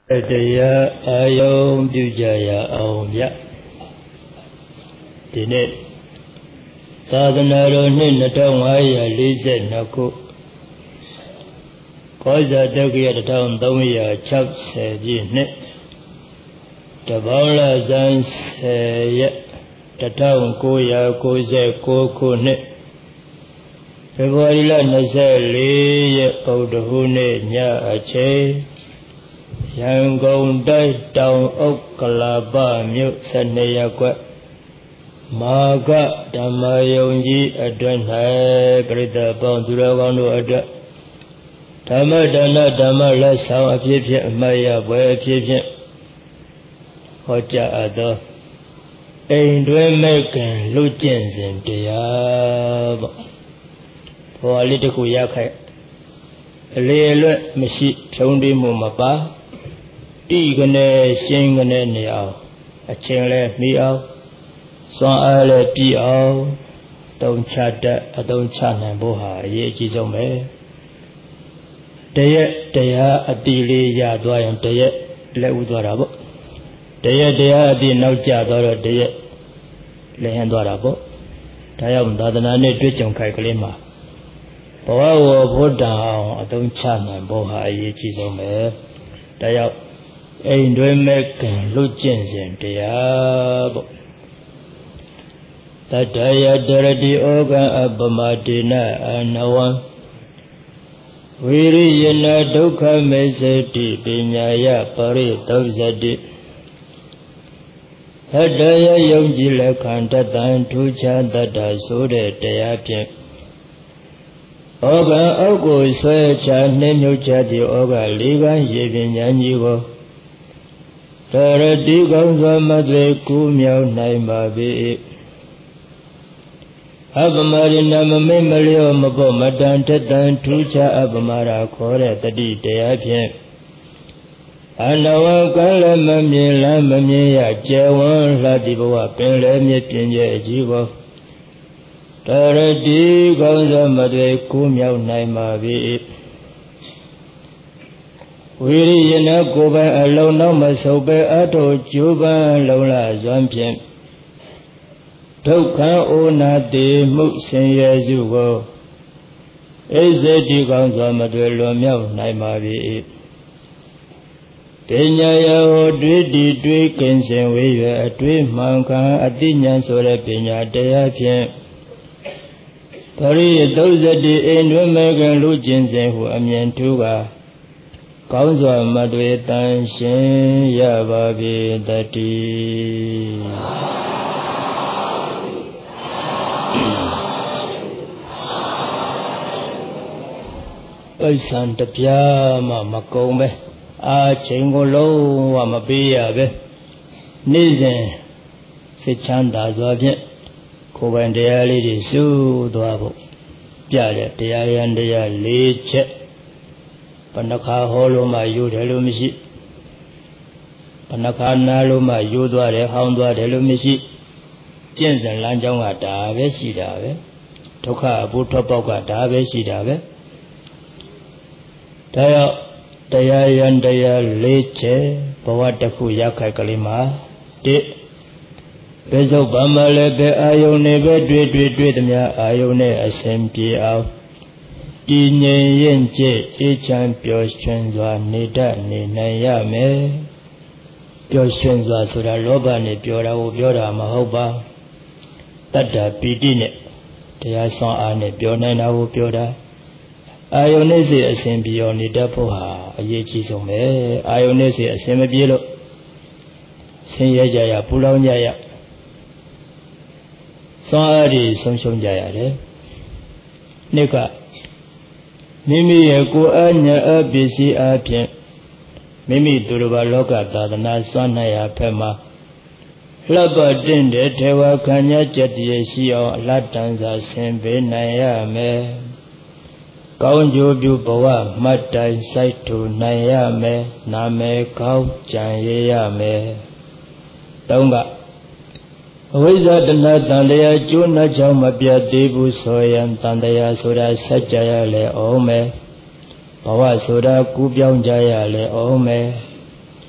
တရားအာယုံပြုကြရအောင်ဗျဒီနေ့သာသနာတော်နှစ်2542ခုကောဇာတက္ကရာ1360ပြည့်နှစ်တပေါင်းလဇန်10ရက်1999ခုနှစ်ဖေဖော်ဝါရီလ24ရက်ပုဒ်တဟုနေ့ညအချိန်ရန်ကုန်တိုင်းတောင်ဥက္ကလာပမြို့12ရပ်ကွက်မာကဓမ္မယုံကြီးအတွင်၌ပရိသတ်ပေါင်းသူတော်ကောင်းတို့အတွက်ဓမ္မဒါနဓမ္မလက်ဆောင်အဖြစ်ဖြင့်အမှတ်ရပွဲအဖြစ်ဖြင့်ဟောကြားအပ်သောအိမ်တွင်မဲ့ခင်လူကျင့်စဉ်တရားပေါ့ဟောလေးတစ်ခုရခိုက်အလေလွတ်မရှိဖြုံးတိမှုမပါတိကနေရှင်းကနေနေအောင်အချင်းလဲမိအောင်စွမ်းအားလဲပြည့်အောင်တုံချတတ်အတုံချနိုင်ဖို့ဟာအရေးအကြီးဆုံးပဲတရက်တရားအတိလေးရသွားရင်တရက်လက်ဥသွားတာပေါ့တရက်တရားအတိနောက်ကျသွားတော့တရက်လက်ဟန်သွားတာပေါ့ဒါကြောင့်သာသနာ့နဲ့တွေ့ကြုံခိုက်ကလေးမှာဘဝဝဘုဒ္ဓအောင်အတုံချနိုင်ဖို့ဟာအရေးကြီးဆုံးပဲဒါကြောင့်အိမ်တွင်မဲ့ခင်လူကျင့်စဉ်တရားပေါ့တတယတရတိဩဃံအပမတေနအနဝံဝိရိယနာဒုက္ခမေသတိပညာယပရိသုဇတိသတ္တယယုံကြည်လက်ခံတတံထူးခြားတတ္တဆိုတဲ့တရားဖြင့်ဩဃံအောက်ကိုဆွဲချနှင်းမြုပ်ချသည့်ဩဃလေးကံရေပညာကြီးကိုတရတိကောင်းစွာမသွေကူးမြောက်နိုင်ပါ၏အပမရိဏမမိတ်မလျော့မပေါ့မတန်ထက်တန်ထူးခြားအပမရာခေါ်တဲ့တတိတရားဖြင့်အနဝကံလည်းမမြင်လားမမြင်ရကျယ်ဝန်းလှတိဘဝပင်လည်းမြင့်ပြင်းရဲ့အကြီးကိုတရတိကောင်းစွာမသွေကူးမြောက်နိုင်ပါ၏ဝိရိယနာကိုယ်ပိုင်အလုံးနောက်မဆုပ်ပဲအထုကျိုးပန်းလုံးလာစွမ်းဖြင့်ဒုက္ခဩနာတိမှုဆင်းရဲစုကိုဣဇတိကောင်းစွာမတွေ့လွန်မြောက်နိုင်ပါ၏ပညာယဟောတွေ့တီတွေ့ကင်းစင်ဝေးရအတွေ့မှန်ကန်အတိညာဆိုတဲ့ပညာတရားဖြင့်ပရိသုဇတိအိမ်တွင်မဲ့ခင်လူကျင့်စဉ်ဟုအမြင်ထူးကကောင်းစွာမတွေ့တန်ရှင်းရပါပြီတတိပိဿံတပြားမှမကုန်ပဲအာချိန်ကိုလုံးဝမပေးရပဲနေ့စဉ်စိတ်ချမ်းသာစွာဖြင့်ကိုယ်ပိုင်တရားလေးတွေရှုသွားဖို့ပြတဲ့တရားရန်တရား၄ချက်ဘဏ္ဍခါဟောလို့မှယူတယ်လို့မရှိဘဏ္ဍခါနားလို့မှယူသွားတယ်ဟောင်းသွားတယ်လို့မရှိကျင့်စဉ်လမ်းကြောင်းကဒါပဲရှိတာပဲဒုက္ခအဖို့ထွက်ပေါက်ကဒါပဲရှိတာပဲဒါရောက်တရားရန်တရား၄ချက်ဘဝတစ်ခုရခိုက်ကလေးမှာတစ်ဘယ်စုပ်ဘာမှလည်းပဲအာယုန်နဲ့ပဲတွေ့သမျှအာယုန်နဲ့အစဉ်ပြေအောင်တည်ငြိမ်ရင်ကျအေးချမ်းပျော်ရွှင်စွာနေတတ်နေနိုင်ရမယ်ပျော်ရွှင်စွာဆိုတာလောဘနဲ့ပြောတာကိုပြောတာမဟုတ်ပါတတ္တပီတိနဲ့တရားဆောင်အားနဲ့ပြောနိုင်တာကိုပြောတာအာယုန်နဲ့စိတ်အစဉ်ပြေအောင်နေတတ်ဖို့ဟာအရေးကြီးဆုံးပဲအာယုန်နဲ့စိတ်အစဉ်မပြေလို့ဆင်းရဲကြရပူလောင်ကြရစွမ်းအားတွေဆုံးရှုံးကြရတယ်နှစ်ကမိမိရဲ့ကိုယ်အညာအပစ္စည်းအပြင်မိမိသူတစ်ပါးလောကသာသနာစွမ်းနိုင်ရာဖက်မှာလှပတင့်တဲ့ထေဝခံညာကျက်တည်းရှိအောင်အလတ်တန်းစွာဆင်ပေးနိုင်ရမယ်ကောင်းကျိုးပြုဘဝမှတ်တိုင်စိုက်ထူနိုင်ရမယ်နာမည်ကောင်းကြံရရမယ်သုံးကအဝိဇ္ဇတဏတန်တရားကျိုးနှက်ကြောင့်မပြတ်သေးဘူးဆိုရင်တန်တရားဆိုတာဆက်ကြရလေအောင်မယ်ဘဝဆိုတာကူးပြောင်းကြရလေအောင်မယ်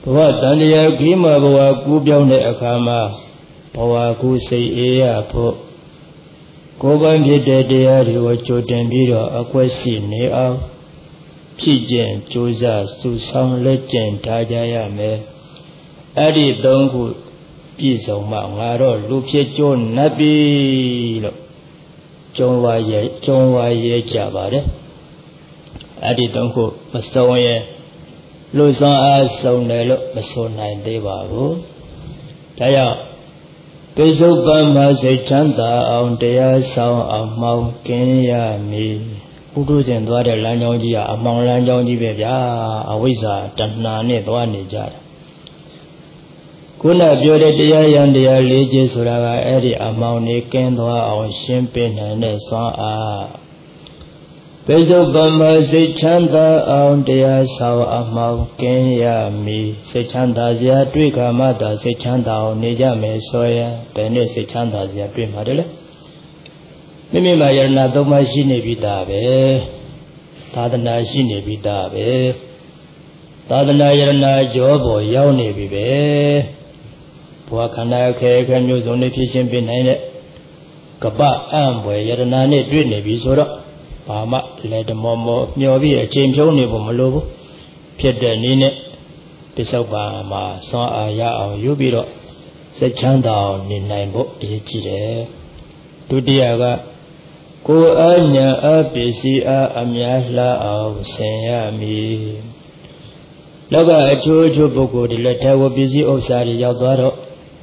ဘဝတန်တရားခီးမှာဘဝကူးပြောင်းတဲ့အခါမှာဘဝကူးစိတ်အေးရဖို့ကိုယ်ပိုင်ဖြစ်တဲ့တရားတွေကိုကြိုတင်ပြီးတော့အကွက်ရှိနေအောင်ဖြစ်ကျင်ကြိုးစားစုဆောင်လက်ကျင့်ထားကြရမယ်အဲ့ဒီသုံးခုပြည့်စုံမှငါတော့လူဖြစ်ကြိုးနပ်ပြီလို့ကျုံဝါရဲကြပါတယ်အဲ့ဒီသုံးခုမစုံရဲ့လူဆောင်အားစုံတယ်လို့မဆိုနိုင်သေးပါဘူးဒါကြောင့်ပိစုပန်မှာစိတ်ချမ်းသာအောင်တရားဆောင်အောင်မှောင်ကင်းရမည်ဥဒုဇဉ်သွားတဲ့လမ်းကြောင်းကြီးကအမှောင်လမ်းကြောင်းကြီးပဲဗျာအဝိဇ္ဇာတဏှာနဲ့သွားနေကြတာခုနပြောတဲ့တရားရန်တရား၄ချက်ဆိုတာကအဲ့ဒီအမှောင်နေကင်းသွားအောင်ရှင်းပြနိုင်တဲ့စွမ်းအားပိစုပန်မှာစိတ်ချမ်းသာအောင်တရားဆောင်အမှောင်ကင်းရမည်စိတ်ချမ်းသာစရာတွေ့ခါမှသာစိတ်ချမ်းသာအောင်နေကြမယ်ဆိုရင်ဘယ်နဲ့စိတ်ချမ်းသာစရာတွေ့မှာတယ်လဲမိမိမှာယရဏသုံးပါးရှိနေပြီသားပဲသာသနာရှိနေပြီသားပဲသာသနာယရဏကြောပေါ်ရောက်နေပြီပဲဘဝခန္ဓာခဲမျိုးစုံနဲ့ဖြစ်ချင်းပြနိုင်တဲ့ကပ္ပအံ့ဘွယ်ယရဏနဲ့တွေ့နေပြီဆိုတော့ဘာမှလက်တမောမောမျောပြီးအချိန်ဖြုံးနေဖို့မလိုဘူးဖြစ်တဲ့နည်းနဲ့ပိဿုပန်မှာစွမ်းအားရအောင်ယူပြီးတော့စိတ်ချမ်းသာအောင်နေနိုင်ဖို့အရေးကြီးတယ်ဒုတိယကကိုယ်အညာအပစ္စည်းအားအများလှအောင်ဆင်ရမည်လောကအချို့ပုဂ္ဂိုလ်တွေလည်းထေဝပစ္စည်းဥစ္စာတွေရောက်သွားတော့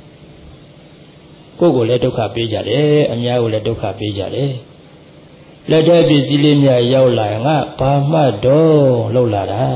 ကိုယ်ကိုလည်းဒုက္ခပေးကြတယ်အများကိုလည်းဒုက္ခပေးကြတယ်လက်ထက်ပစ္စည်းလေးများရောက်လာရင်ငါဘာမှတော့လောက်လာတာ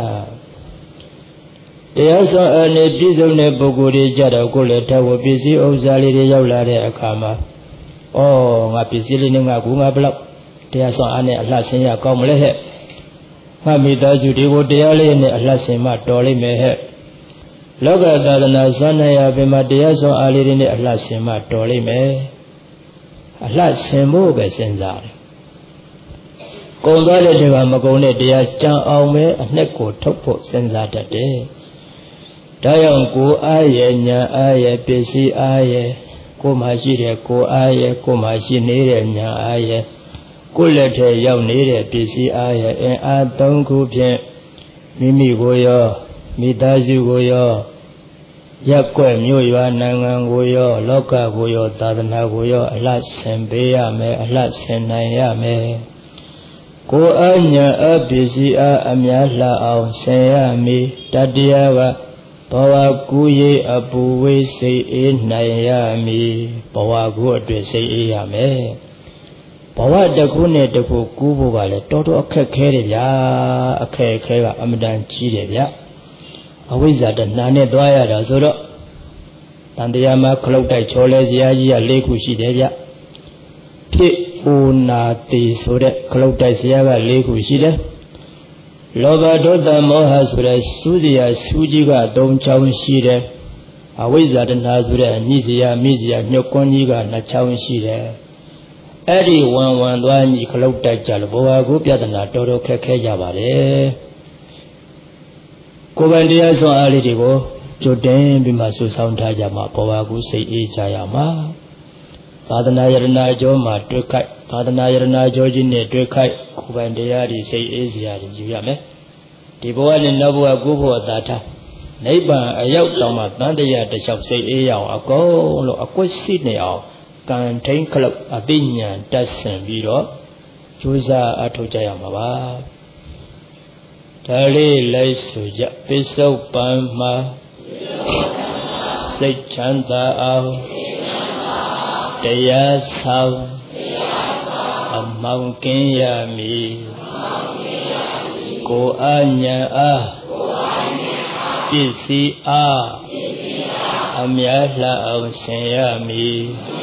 တရားဆောင်အနေပြည့်စုံတဲ့ပုဂ္ဂိုလ်တွေကြတော့ကိုယ်လည်းထေဝပစ္စည်းဥစ္စာလေးတွေရောက်လာတဲ့အခါမှာဩငါပစ္စည်းလေးနဲ့ငါကူငါဘလောက်တရားဆောင်အားနဲ့အလှဆင်ရကောင်းမလဲဟဲ့ငါမိသားစုတွေကိုတရားလေးနဲ့အလှဆင်မှတော်လိမ့်မယ်ဟဲ့လောကသာသနာစွမ်းနိုင်ရပင်မှာတရားဆောင်အားလေးတွေနဲ့အလှဆင်မှတော်လိမ့်မယ်အလှဆင်ဖို့ပဲစဉ်းစားတယ်ကုံသွားတဲ့တွေကမကုံတဲ့တရားကြံအောင်ပဲအနှစ်ကိုထုတ်ဖို့စဉ်းစားတတ်တယ်ဒါကြောင့်ကိုယ်အားရဲ့ညာအားရဲ့ပစ္စည်းအားရဲ့ကိုယ်မှာရှိတဲ့ကိုယ်အားရဲ့ကိုယ်မှာရှိနေတဲ့ညာအားရဲ့ကိုယ်လက်ထဲရောက်နေတဲ့ပစ္စည်းအားရဲ့အင်အား၃ခုဖြင့်မိမိကိုရောမိသားစုကိုရောရက်ွက်မြို့ရွာနိုင်ငံကိုရောလောကကိုရောသာသနာကိုရောအလှဆင်ပေးရမယ်အလှဆင်နိုင်ရမယ်ကိုယ်အညာအပစ္စည်းအားအများလှအောင်ဆင်ရမည်တတိယကဘဝကူးရေးအပူဝေးစိတ်အေးနိုင်ရမည်ဘဝကူးအတွက်စိတ်အေးရမယ်ဘဝတစ်ခုနဲ့တစ်ခုကူးဖို့ကလည်းတော်တော်အခက်ခဲတယ်ဗျာအခက်ခဲကအမတန်ကြီးတယ်ဗျအဝိဇ္ဇာတဏှာနဲ့သွားရတာဆိုတော့တန်တရားမှာခလုတ်တိုက်ချောလဲစရာကြီးက၄ခုရှိတယ်ဗျဖြစ်အိုနာတိဆိုတဲ့ခလုတ်တိုက်စရာက၄ခုရှိတယ်လောဘဒေါသမောဟဆိုတဲ့စူးစရာစူးကြီးက၃ချောင်းရှိတယ်အဝိဇ္ဇာတဏှာဆိုတဲ့ညှိစရာမိစရာညှို့ကွန်းကြီးက၂ချောင်းရှိတယ်အဲ့ဒီဝံသွားညီခလုတ်တိုက်ကြလို့ဘဝကိုပြဿနာတော်တော်ခက်ခဲကြပါလေကိုယ်ပိုင်တရားစွမ်းအားလေးတွေကိုကြိုတင်ပြီးမှစုဆောင်းထားကြမှာဘဝကိုစိတ်အေးကြရမှာသာသနာယရဏအကျိုးမှာတွေ့ခိုက်သာသနာယရဏအကျိုးကြီးနဲ့တွေ့ခိုက်ကိုယ်ပိုင်တရားတွေစိတ်အေးစရာတွေယူရမယ်ဒီဘဝနဲ့နောက်ဘဝကိုဘဝသာထားနိဗ္ဗာန်အရောက်တောင်မှတန်တရားတစ်လျှောက်စိတ်အေးရအောင်အကုန်လုံးအကွက်ရှိနေအောင်ကံထိန်ခလုတ်အသိဉာဏ်တက်ဆင်ပြီးတော့ကြိုးစားအထောက်ကြရမှာပါဒါလေးလိုက်ဆိုကြပိဿုပန်မှာစိတ်ချမ်းသာအောင်တရားဆောင်အမောင်ကင်းရမည်ကိုယ်အညာအားပစ္စည်းအားအများလှအောင်ဆင်ရမည်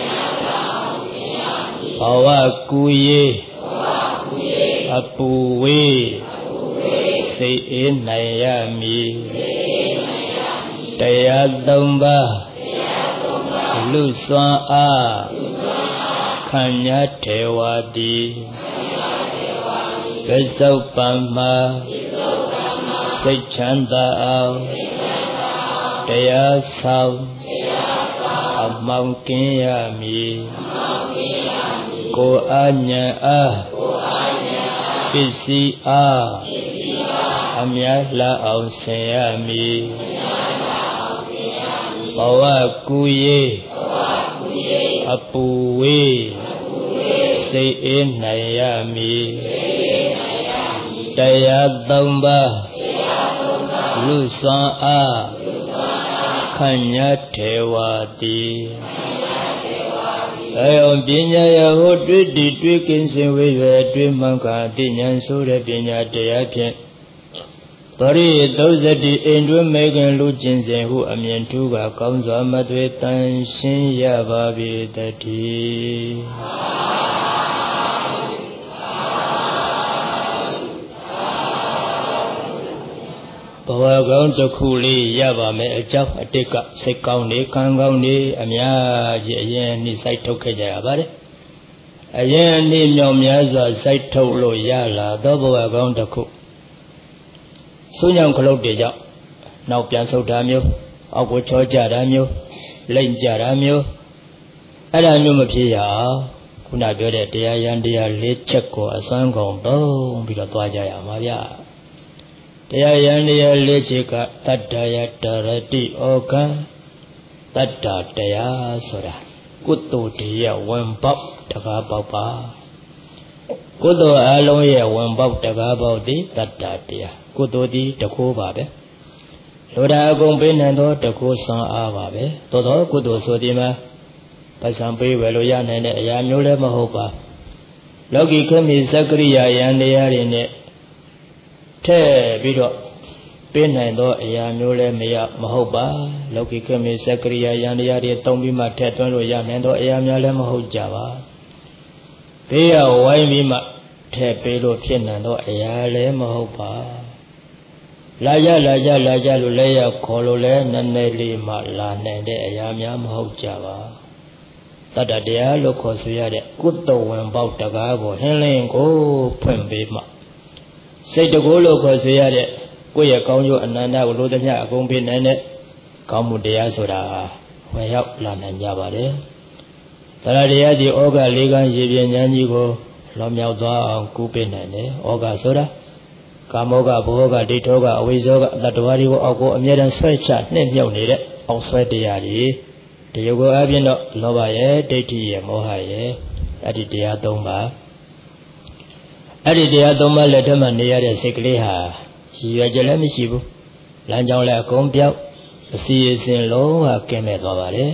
ဘဝကူးရေးအပူဝေးစိတ်အေးနိုင်ရမည်တရား၃ပါးလူစွမ်းအားခံရထေဝတိပိဿုပန်မှာစိတ်ချမ်းသာအောင်တရားဆောင်အမောင်ကင်းရမည်ကိုအာညာအားပစ္စည်းအားအမြတ်လာအောင်ဆင်ရမည်ဘဝကူရေးအပူဝေးစိတ်အေးနိုင်ရမည်တရားသုံးပါးလူစွမ်းအားခန့်ညာထေဝတိအယုံပညာယဟောတွေ့တည်တွေ့ကင်းစင်ဝေရွယ်တွေ့မှန်ကအသိဉာဏ်ဆိုတဲ့ပညာတရားဖြင့်ပရိ30အိမ်တွင်မေခင်လူကျင်စဉ်ဟုအမြင်ထူးကကောင်းစွာမသွေတန်ရှင်းရပါပြီတည်းဘဝကောင်းတစ်ခုလေးရပါမယ်အကြောင်းအတိတ်ကစိတ်ကောင်းနေကံကောင်းနေအများကြီးအရင်နှိစိုက်ထုတ်ခဲ့ကြရပါတယ်အရင်နှိမြောင်များစွာစိုက်ထုတ်လို့ရလာသောဘဝကောင်းတစ်ခုဆုညောင်ခလုတ်တွေကြောင့်နောက်ပြန်ဆုတ်တာမျိုးအောက်ကိုချောကြတာမျိုးလိမ့်ကြတာမျိုးအဲ့ဒါမျိုးမဖြစ်ရအောင်ခုနပြောတဲ့တရားရန်တရား၄ချက်ကိုအစွမ်းကုန်သုံးပြီးတော့သွားကြရမှာဗျတရားရန်တရား၄ချက်ကတတ္တယတရတိဩကံတတ္တတရားဆိုတာကုသိုလ်တရားဝင်ပေါက်တကားပေါက်ပါကုသိုလ်အလုံးရဲ့ဝင်ပေါက်တကားပေါက်သည်တတ္တတရားကုသိုလ်သည်တခိုးပါပဲလိုတာအကုန်ပေးနိုင်သောတခိုးဆွမ်းအားပါပဲသို့သောကုသိုလ်ဆိုဒီမှာပတ်စံပေးဝယ်လို့ရနိုင်တဲ့အရာမျိုးလည်းမဟုတ်ပါလောကီခေတ်မီစက္ကရိယာယန္တရားတွေနဲ့ထည့်ပြီးတော့ပေးနိုင်သောအရာမျိုးလည်းမဟုတ်ပါလောကီခေတ်မီစက္ကရိယာယန္တရားတွေတုံးပြီးမှထည့်သွင်းလို့ရနိုင်သောအရာများလည်းမဟုတ်ကြပါဘေးရဝိုင်းပြီးမှထည့်ပေးလို့ဖြစ်နိုင်သောအရာလည်းမဟုတ်ပါလာကြလို့လည်းရခေါ်လို့လည်းနည်းနည်းလေးမှလာနိုင်တဲ့အရာများမဟုတ်ကြပါတတ္တတရားလို့ခေါ်ဆိုရတဲ့ကုသိုလ်ဝင်ပေါက်တကားကိုဟင်းလင်းကိုဖွင့်ပေးမှစိတ်တကူလို့ခေါ်ဆိုရတဲ့ကိုယ့်ရဲ့ကောင်းကျိုးအနန္တကိုလိုသမျှအကုန်ပေးနိုင်တဲ့ကောင်းမှုတရားဆိုတာဝင်ရောက်လာနိုင်ကြပါတယ်တရားတရားဒီဩဃ၄ကံရေပြင်းဉာဏ်ကြီးကိုလောမြောက်သွားအောင်ကူးပေးနိုင်တယ်ဩဃဆိုတာကာမောကဘောကဒိဋ္ဌောကအဝိဇ္ဇောကတတ္တဝါတွေကိုအောက်ကိုအမြဲတမ်းဆွဲချနှိမ့်မြုပ်နေတဲ့အောက်ဆွဲတရားတွေတရုပ်ကိုအပြင်တော့လောဘရဲ့ဒိဋ္ဌိရဲ့မောဟရဲ့အဲ့ဒီတရား၃ပါးအဲ့ဒီတရား၃ပါးလက်ထက်မှာနေရတဲ့စိတ်ကလေးဟာရည်ရွယ်ချက်လည်းမရှိဘူးလမ်းကြောင်းလည်းအကုန်ပြောက်အစီအစဉ်လုံးဝကင်းမဲ့သွားပါတယ်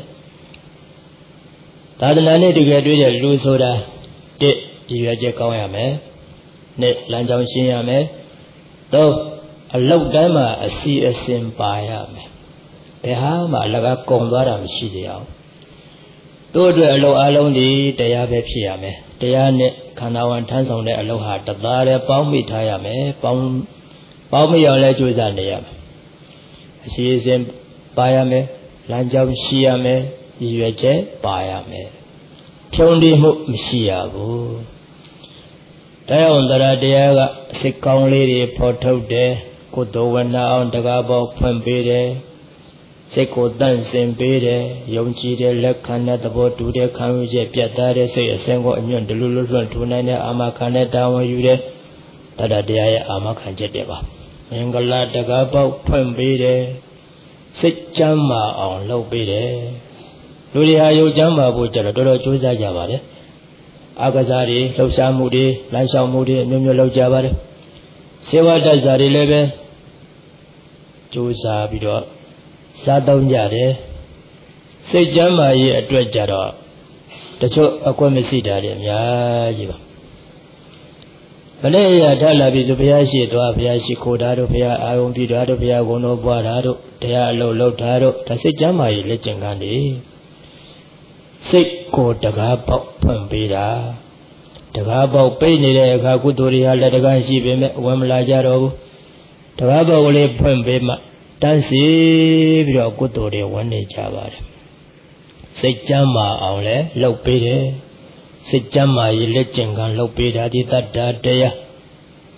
သာသနာနဲ့တကယ်တွေ့တဲ့လူဆိုတာတစ်ရည်ရွယ်ချက်ကောင်းရမယ်နှစ်လမ်းကြောင်းရှင်းရမယ်သုံးအလောက်တိုင်းမှာအစီအစဉ်ပါရမယ်ဘယ်ဟာမှအလကားကုံသွားတာမရှိကြအောင်တို့အတွက်အလုပ်အလုံးဒီတရားပဲဖြစ်ရမယ်တရားနဲ့ခန္ဓာဝန်ထမ်းဆောင်တဲ့အလုပ်ဟာတသားတည်းပေါင်းမိထားရမယ်ပေါင်းမိအောင်လည်းကြိုးစားနေရမယ်အစီအစဉ်ပါရမယ်လမ်းကြောင်းရှိရမယ်ရည်ရွယ်ချက်ပါရမယ်ဖြုံးတိမှုမရှိရဘူးတရားတရားတရားကစိတ်ကောင်းလေးတွေဖော်ထုတ်တယ်ကုသိုလ်ဝဏ္ဏအောင်တကားပေါဖွင့်ပေးတယ်စိတ်ကိုတန့်စင်ပေးတယ်ယုံကြည်တဲ့လက်ခံတဲ့သဘောတူတဲ့ခံယူချက်ပြတ်သားတဲ့စိတ်အစဉ်ကိုအညွန့်တလူလွတ်ထူနိုင်တဲ့အာမခံတဲ့တာဝန်ယူတဲ့တရားတရားရဲ့အာမခံချက်တွေပါမင်္ဂလာတကားပေါဖွင့်ပေးတယ်စိတ်ချမ်းသာအောင်လုပ်ပေးတယ်လူတွေဟာယုတ်ချမ်းသာဖို့ကြတော့တော်တော်ကြိုးစားကြပါတယ်အာကစားတွေလှုပ်ရှားမှုတွေလမ်းလျှောက်မှုတွေအမျိုးမျိုးလုပ်ကြပါတယ်စေဝတ္တဇာတွေလည်းပဲကြိုးစားပြီးတော့စားသုံးကြတယ်စိတ်ချမ်းသာရေးအတွက်ကြတော့တချို့အကွက်မရှိတာတွေအများကြီးပါမနေ့ရထလာပြီဆိုဘုရားရှိသွားဘုရားရှိခိုးတာတို့ဘုရားအာယုံပြုတာတို့ဘုရားဂုဏ်တော်ပွားတာတို့တရားအလုပ်လုပ်တာတို့ဒါစိတ်ချမ်းသာရေးလက်ကျင်ကန်းနေစိတ်ကိုတကားပေါက်ဖွင့်ပေးတာတကားပေါက်ပိတ်နေတဲ့အခါကုသိုလ်တွေဟာလက်တကားရှိပေမဲ့ဝင်မလာကြတော့ဘူးတကားပေါက်ကလေးဖွင့်ပေးမှတန်းစီပြီးတော့ကုသိုလ်တွေဝင်နေကြပါတယ်စိတ်ကြမ်းမာအောင်လဲလှုပ်ပေးတယ်စိတ်ကြမ်းမာရေးလက်ကျင်ကံလှုပ်ပေးတာဒီတတ္တတရား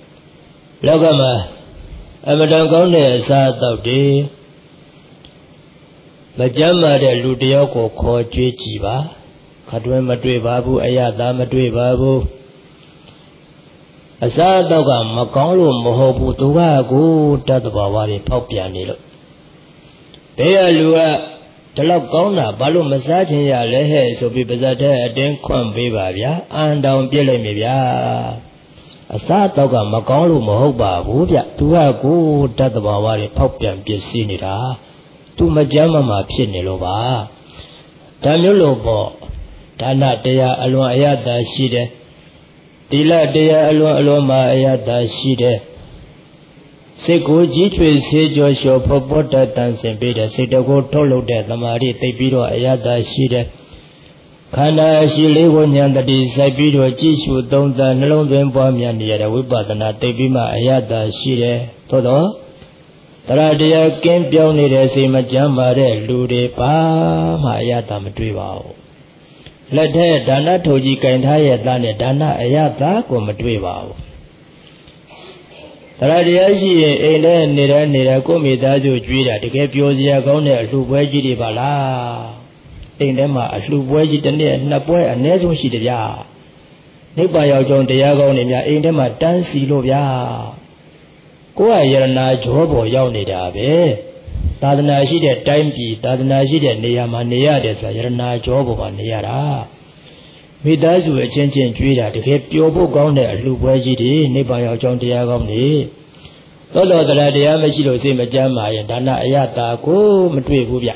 လောကမှာအမတန်ကောင်းတဲ့အစားအသောက်တွေ Majama de Ludioko called Jiva, Kadwema Drebabu, Ayadama Drebabu. Asadaga, Makalo, Mohobu, Tugago, Tadabawari, Popianilo. They are Lua. Talagona, Balu massaging ya lehe, so be bazata, then come bibavia, and down Bilemivia. A satoga, Macolu, Mohoba, Wubia, Tuago, Tadabawari, Popian, Pisinita, to Majama, Pinilova. Tamulobo, Tana dea alone ayada shide, Tila dea aloma ayada shide. Seko Jitwe say Joshua Popota dancing beta, say the go tolo de the Mari, they beat ayada shide. Kana she live on yonder disciple Jishu don't the Nelon Bomian yet, we bought the Natebima ayada shide. Todo Taradia came beyond it as a Majama, Lude Pa, Mayata Madriva. Let her Dana Toji kind higher than a Dana ayata come Madriva. Radiashi ain't near Comidaju Juda to get Yosia Gone to Wedgie Bala. In them a sloop wedgie and Napoy and Nezo Shidia. Nipa John de Yagon in them a dancey lovia. Go a yerna jobo yawnida be. Tadana shide timey, Tadana shide Neamania, there's a yerna jobo on Niara. Midaju a changing Juda to get Yobo Gone at Loop Wedgie, Nipa John de Yagon. Todo the Ladia Machilo say Majama and Dana Ayata go Matui Gubia.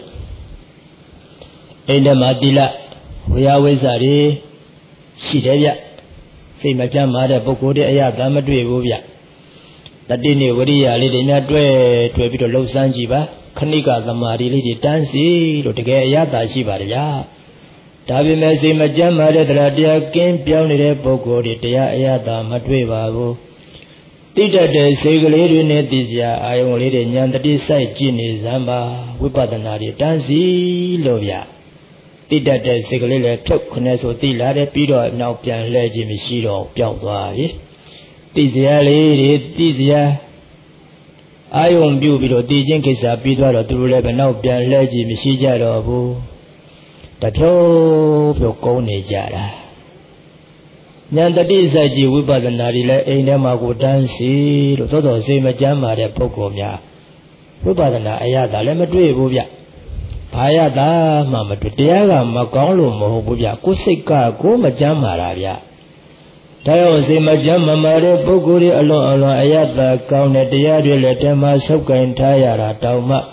In the Madila, we always are Shideya. Say Majama, the Bokode Ayata Matui Gubia. The Dini Wadia Lidina Dwe to a bit of Los Sanjiba, Kanika the Mari Lady Dancy, to get Ayata Shibaria. Tabi Messi Majama, the Ladia came beyond the Bokode, the Ayata Matui Babu. Tita de Segalari Netizia, I only the Yandati side Gini Zamba, Wipatanari, Dancy, Lovia. Tita de Segalari took Coneso Tila, the Pido, now Pian Leggy Michiro, Piauari. Tizia lady, Tizia. I own Bubilo, Tijin Kisa, Pido, to now Pian Leggy Michijaro. The Pio Cone Jara. Nandati Saji Wipatanari, Ainamago Dancy, Toto say Majama de Pocomia. Wipatana Ayada, Lemadre Bubia. Ayada, Mamma to Tiaga, Macolo, Mohobia, Kusika, Go Majama Rabia. Tayo say Majama Mare Boguri alone, Ayada, Count Diari, Letema, Soka, and Tayara, Tauma.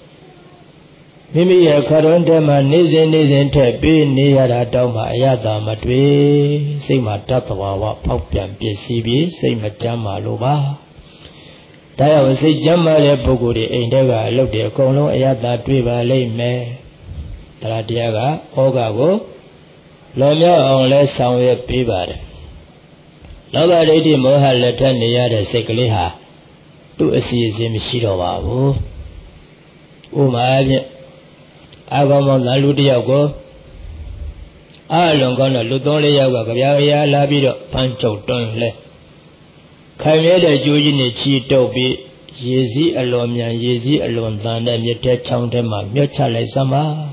Mimi a Karondema, Nizin, Tabi, Niara, Tauma, Ayada, Matwe, say Matatawa, Popian, PCB, say Majama Luba. Tayo say Jama Boguri, Indega, look their Kono, Ayada, Driva, Lame, Taradiaga, Ogago, Lomia on less sound of Pibad. Lava Lady Moha Letania, the Sekliha, to a season Shidova. Uma. Agamo Naludiago Alongona Ludole Yaga, Gavia, Labido, Pancho Tonle. Kameda Jujini Chito be Yezi Alomia, Yezi Alon Danda, Mete Chantema, Mutale Sama.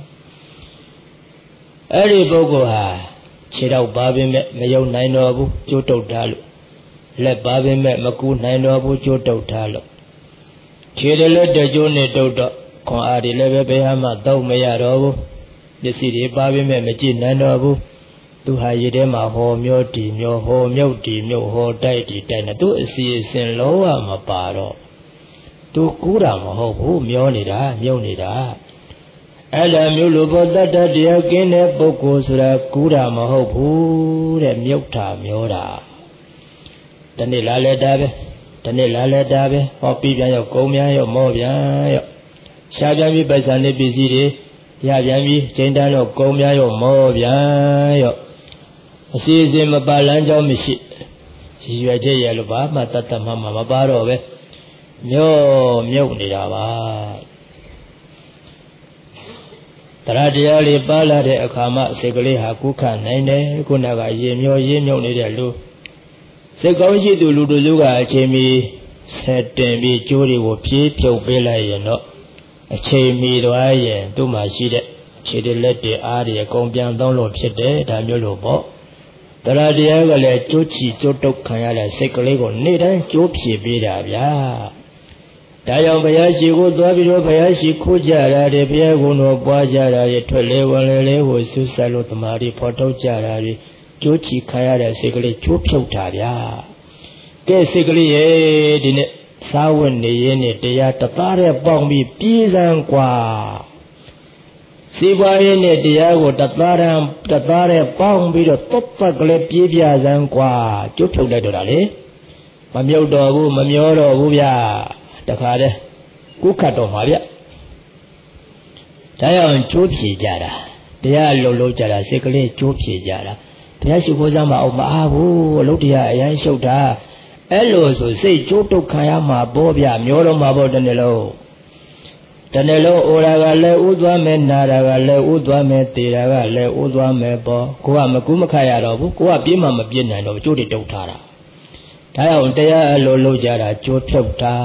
Eri Bogoha, Chirau Babi met Mayo Nainobu, Joto Talo. Let Babi met Maku Nainobu, Joto Talo. Chidele de Jone Dodo. Con Adi Leve Behama, though Mayaro, the city Babi Memajin Nanobu, to Hayedema, home your team, your home, your team, your whole deity, then to see Saint Loa Maparo. To Kuram, ho, Mionida. Ella Mulubo that dear Gene Bokosra, Kuram, ho, and Mukta, Mioda. Tanilla Dabe, or Pibia, Comia, your Movia. Shagami Basani busy, Yagami, Jendano, Comia, your Movia. She is in a balanja mishi. She is a yellow Matata Mama Baro. No, Mionida. Taradiali Bala de Akama, Segale Hakuka, Nene, Kunaga, Yemio, Nidalu. Segoji to Luduga, Jamie, said Demi, Judy will peep your bella, you know. အချိန်မီသွားရင်သူ့မှာရှိတဲ့ခြေလက်တွေအားတွေအကုန်ပြန်သုံးလို့ဖြစ်တယ်ဒါမျိုးလို့ပေါ့တရားတရားကလည်းကြိုးချီကြိုးတုပ်ခံရတဲ့စိတ်ကလေးကိုနေ့တိုင်းကြိုးဖြေပေးတာဗျာဒါကြောင့်ဘုရားရှိခိုးသွားပြီးတော့ဘုရားရှိခိုးကြတာတွေဘုရားကုံတော်ပွားကြတာတွေထွက်လေဝင်လေကိုစူးစိုက်လို့တမာရီဖော်ထုတ်ကြတာတွေကြိုးချီခံရတဲ့စိတ်ကလေးကြိုးဖြုတ်တာဗျာကဲစိတ်ကလေးရဲ့ဒီနေ့စားဝတ်နေရင်းနဲ့တရားတသားတဲ့ပေါင်းပြီးပြေးစမ်းกว่าစီပွားရေးနဲ့တရားကိုတသားတဲ့ပေါင်းပြီးတော့တုတ်ပတ်ကလေးပြေးပြစမ်းกว่าကျုပ်ဖြုတ်လိုက်တော့တာလေမမြုပ်တော့ဘူးမမျောတော့ဘူးဗျာတခါတည်းကုခတ်တော့မှာဗျဒါကြောင့်ကျိုးဖြေကြတာတရားလုံးကြတာစိတ်ကလေးကျိုးဖြေကြတာဘုရားရှိခိုးစမ်းမအောင်မအားဘူးအလုပ်တရားအရန်ရှုပ်တာအဲ့လိုဆိုစိတ်ကျိုးတုတ်ခံရမှာပေါ့ဗျမျောတော့မှာပေါ့တနေ့လုံးအိုရာကလည်းဥသွားမယ်နာရာကလည်းဥသွားမယ်တေရာကလည်းဥသွားမယ်ပေါ့ကိုကမကူးမခရတော့ဘူးကိုကပြေးမှမပြေးနိုင်တော့ကျိုးတွေတုတ်ထားတာဒါကြောင့်တရားအလိုလုပ်ကြတာကျိုးဖြုတ်တာ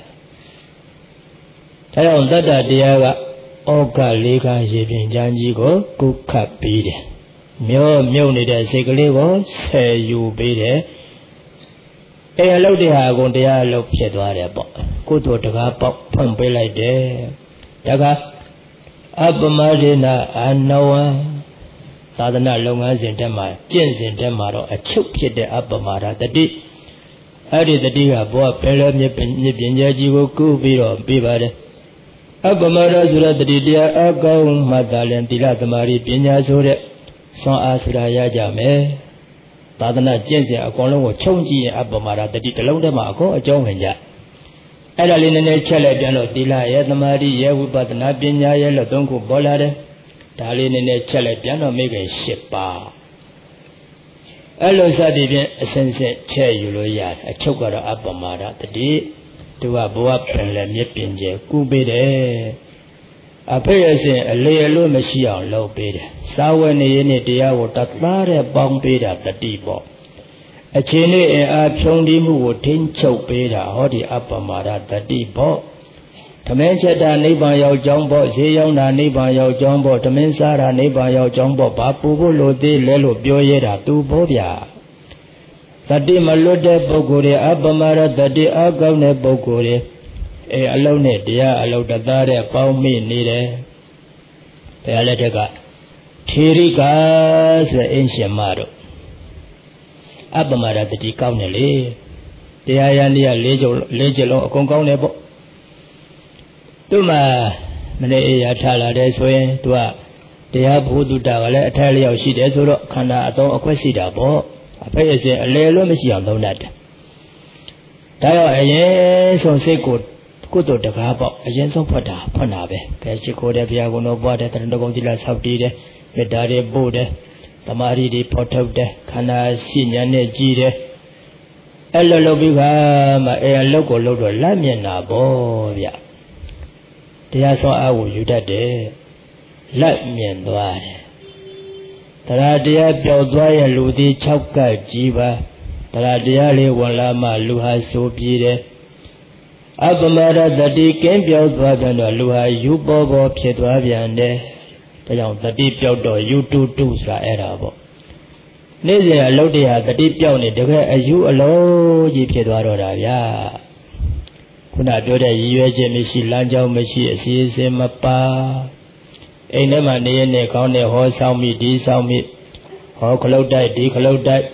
ဒါကြောင့်တတ္တတရားကဩကလေးကားရေပြင်ကြမ်းကြီးကိုကုခတ်ပြီးတယ်မြုပ်နေတဲ့စိတ်ကလေးကိုဆယ်ယူပေးတယ်အဲအလုပ်တွေဟာအကုန်တရားအလုပ်ဖြစ်သွားတယ်ပေါ့ကုသိုလ်တကားပေါက်ဖွင့်ပေးလိုက်တယ်ဒါကအပမဒေနအနဝံသာသနာလုပ်ငန်းစဉ်တက်မှာကျင့်စဉ်တက်မှာတော့အချုပ်ဖြစ်တဲ့အပမာဒတတိအဲ့ဒီတတိကဘောဘယ်လိုမြစ်ပညာကြီးကိုကုပြီးတော့ပြီးပါတယ်အပမဒဆိုတဲ့တတိတရားအကောင်းမှတ်သားလင်သီလသမာဓိပညာဆိုတဲ့ဆွမ်းအားဆိုတာရကြမယ်သာသနာကျင့်စဉ်အကုန်လုံးကိုခြုံကြည့်ရင်အပမာဒတတိတစ်လုံးတည်းမှာအကုန်အကြောင်းဝင်ကြအဲ့ဒါလေးနည်းနည်းချက်လိုက်ပြန်တော့သီလရဲ့သမာဓိရဲ့ဝိပဿနာပညာရဲ့လို့သုံးခုပေါ်လာတယ်ဒါလေးနည်းနည်းချက်လိုက်ပြန်တော့မိခင်၈ပါးအဲ့လိုစသည်ဖြင့်အစဉ်စဉ်ချက်ယူလို့ရတယ်အချုပ်ကတော့အပမာဒတတိသူကဘဝပင်လည်းမြစ်ပင်ကျဲကူပေးတယ်အဖေရစဉ်အလေအလွတ်မရှိအောင်လုပ်ပေးတယ်စာဝတ်နေရင်းနဲ့တရားကိုတသားတဲ့ပေါင်းပေးတာတတိပေါ့အချိန်လေးအအားဖြုံးတီးမှုကိုထိန်းချုပ်ပေးတာဟောဒီအပမာဒတတိပေါ့ဓမင်းချက်တာနိဗ္ဗာန်ရောက်ကြောင်းပေါ့ဈေးရောက်တာနိဗ္ဗာန်ရောက်ကြောင်းပေါ့ဓမင်းစားတာနိဗ္ဗာန်ရောက်ကြောင်းပေါ့ဘာပူဖို့လိုသေးလဲလို့ပြောရတာသူပေါ့ဗျာတတိမလွတ်တဲ့ပုဂ္ဂိုလ်တွေအပမာဒတတိအကောင်းတဲ့ပုဂ္ဂိုလ်တွေအလုံးနဲ့တရားအလုံးတသားတဲ့ပေါင်းမိနေတယ်ဘုရားလက်ထက်ကထေရိကဆိုတဲ့အင်းရှင်မတို့အပမာဒတတိကောင်းတယ်လေတရားရန်တွေက၄ချက်လုံးအကုန်ကောင်းတယ်ပေါ့သူ့မှာမနေ့အေးရထားလာတယ်ဆိုရင်သူကတရားဘုဒ္ဓတာကလည်းအထက်လျောက်ရှိတယ်ဆိုတော့ခန္ဓာအသုံးအခွက်ရှိတာပေါ့အဖေရဲ့စဉ်အလေလို့မရှိအောင်သုံးတတ်တယ်ဒါရောအရင်ဆုံးစိတ်ကိုကုသိုလ်တကားပေါ့အရင်ဆုံးဖွက်တာပဲဘယ်ရှိခိုးတယ်ဘုရားကုံတော်ပွားတယ်တရဏဂုံသီလဆောက်တည်တယ်မေတ္တာတွေပို့တယ်သမာဓိတွေဖော်ထုတ်တယ်ခန္ဓာရှိဉာဏ်နဲ့ကြည်တယ်အဲ့လိုလုပ်ပြီးမှအလုပ်ကိုလုပ်တော့လက်မျက်နာပေါ့ဗျတရားဆောင်အားကိုယူတတ်တယ်လက်မြင်သွားတယ်တရားတရားပျောက်သွားရင်လူသည်6ကပ်ကြီးပါတရားတရားလေးဝင်လာမှလူဟာဆိုပြေးတယ်အပမာဒတတိကင်းပြောက်သွားပြန်တော့လူဟာယူပေါ်ဖြစ်သွားပြန်တယ်ဒါကြောင့်တတိပြောက်တော့ယူတုတုဆိုတာအဲ့ဒါပေါ့နေ့စဉ်အလုပ်တရားတတိပြောက်နေတကယ်အယူအလုံးကြီးဖြစ်သွားတော့တာဗျာခုနပြောတဲ့ရည်ရွယ်ချက်မရှိလမ်းကြောင်းမရှိအစီအစဉ်မပါအိမ်ထဲမှာနေရနေကောင်းတဲ့ဟောဆောင်မိဒီဆောင်မိဟောခလုတ်တိုက်ဒီခလုတ်တိုက်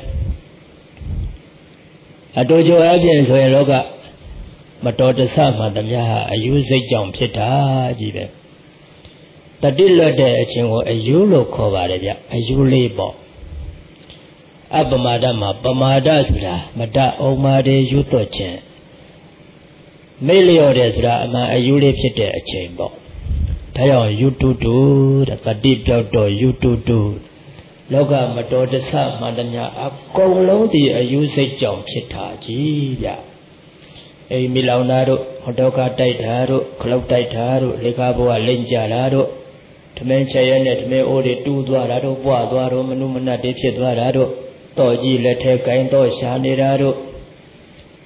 အတူတူအပြင်ဆိုရင်လောကမတော်တဆမှတည်းဟာအယူစိတ်ကြောင့်ဖြစ်တာကြီးပဲတတိလွတ်တဲ့အချင်းကိုအယူလို့ခေါ်ပါတယ်ဗျအယူလေးပေါ့အပမာဒမှာပမာဒဆိုတာမတအောင်မာတွေယူသွတ်ခြင်းမေ့လျော့တယ်ဆိုတာအမှန်အယူလေးဖြစ်တဲ့အချိန်ပေါ့ဒါကြောင့်ယူတုတုတဲ့တတိပြောက်တော့ယူတုတုလောကမတော်တဆမှတည်းအကုန်လုံးဒီအယူစိတ်ကြောင့်ဖြစ်တာကြီးဗျအိမ်မိလောင်တာတို့ဟောဒုက္ခတိုက်တာတို့ခလုတ်တိုက်တာတို့လေကားဘဝလိမ့်ကြတာတို့ဓမင်းချရဲနဲ့ဓမင်းအိုးတွေတူးသွားတာတို့ပွားသွားတော့မနုမနတ်တွေဖြစ်သွားတာတို့တော့ကြီးလက်ထဲကိုင်းတော့ရှာနေတာတို့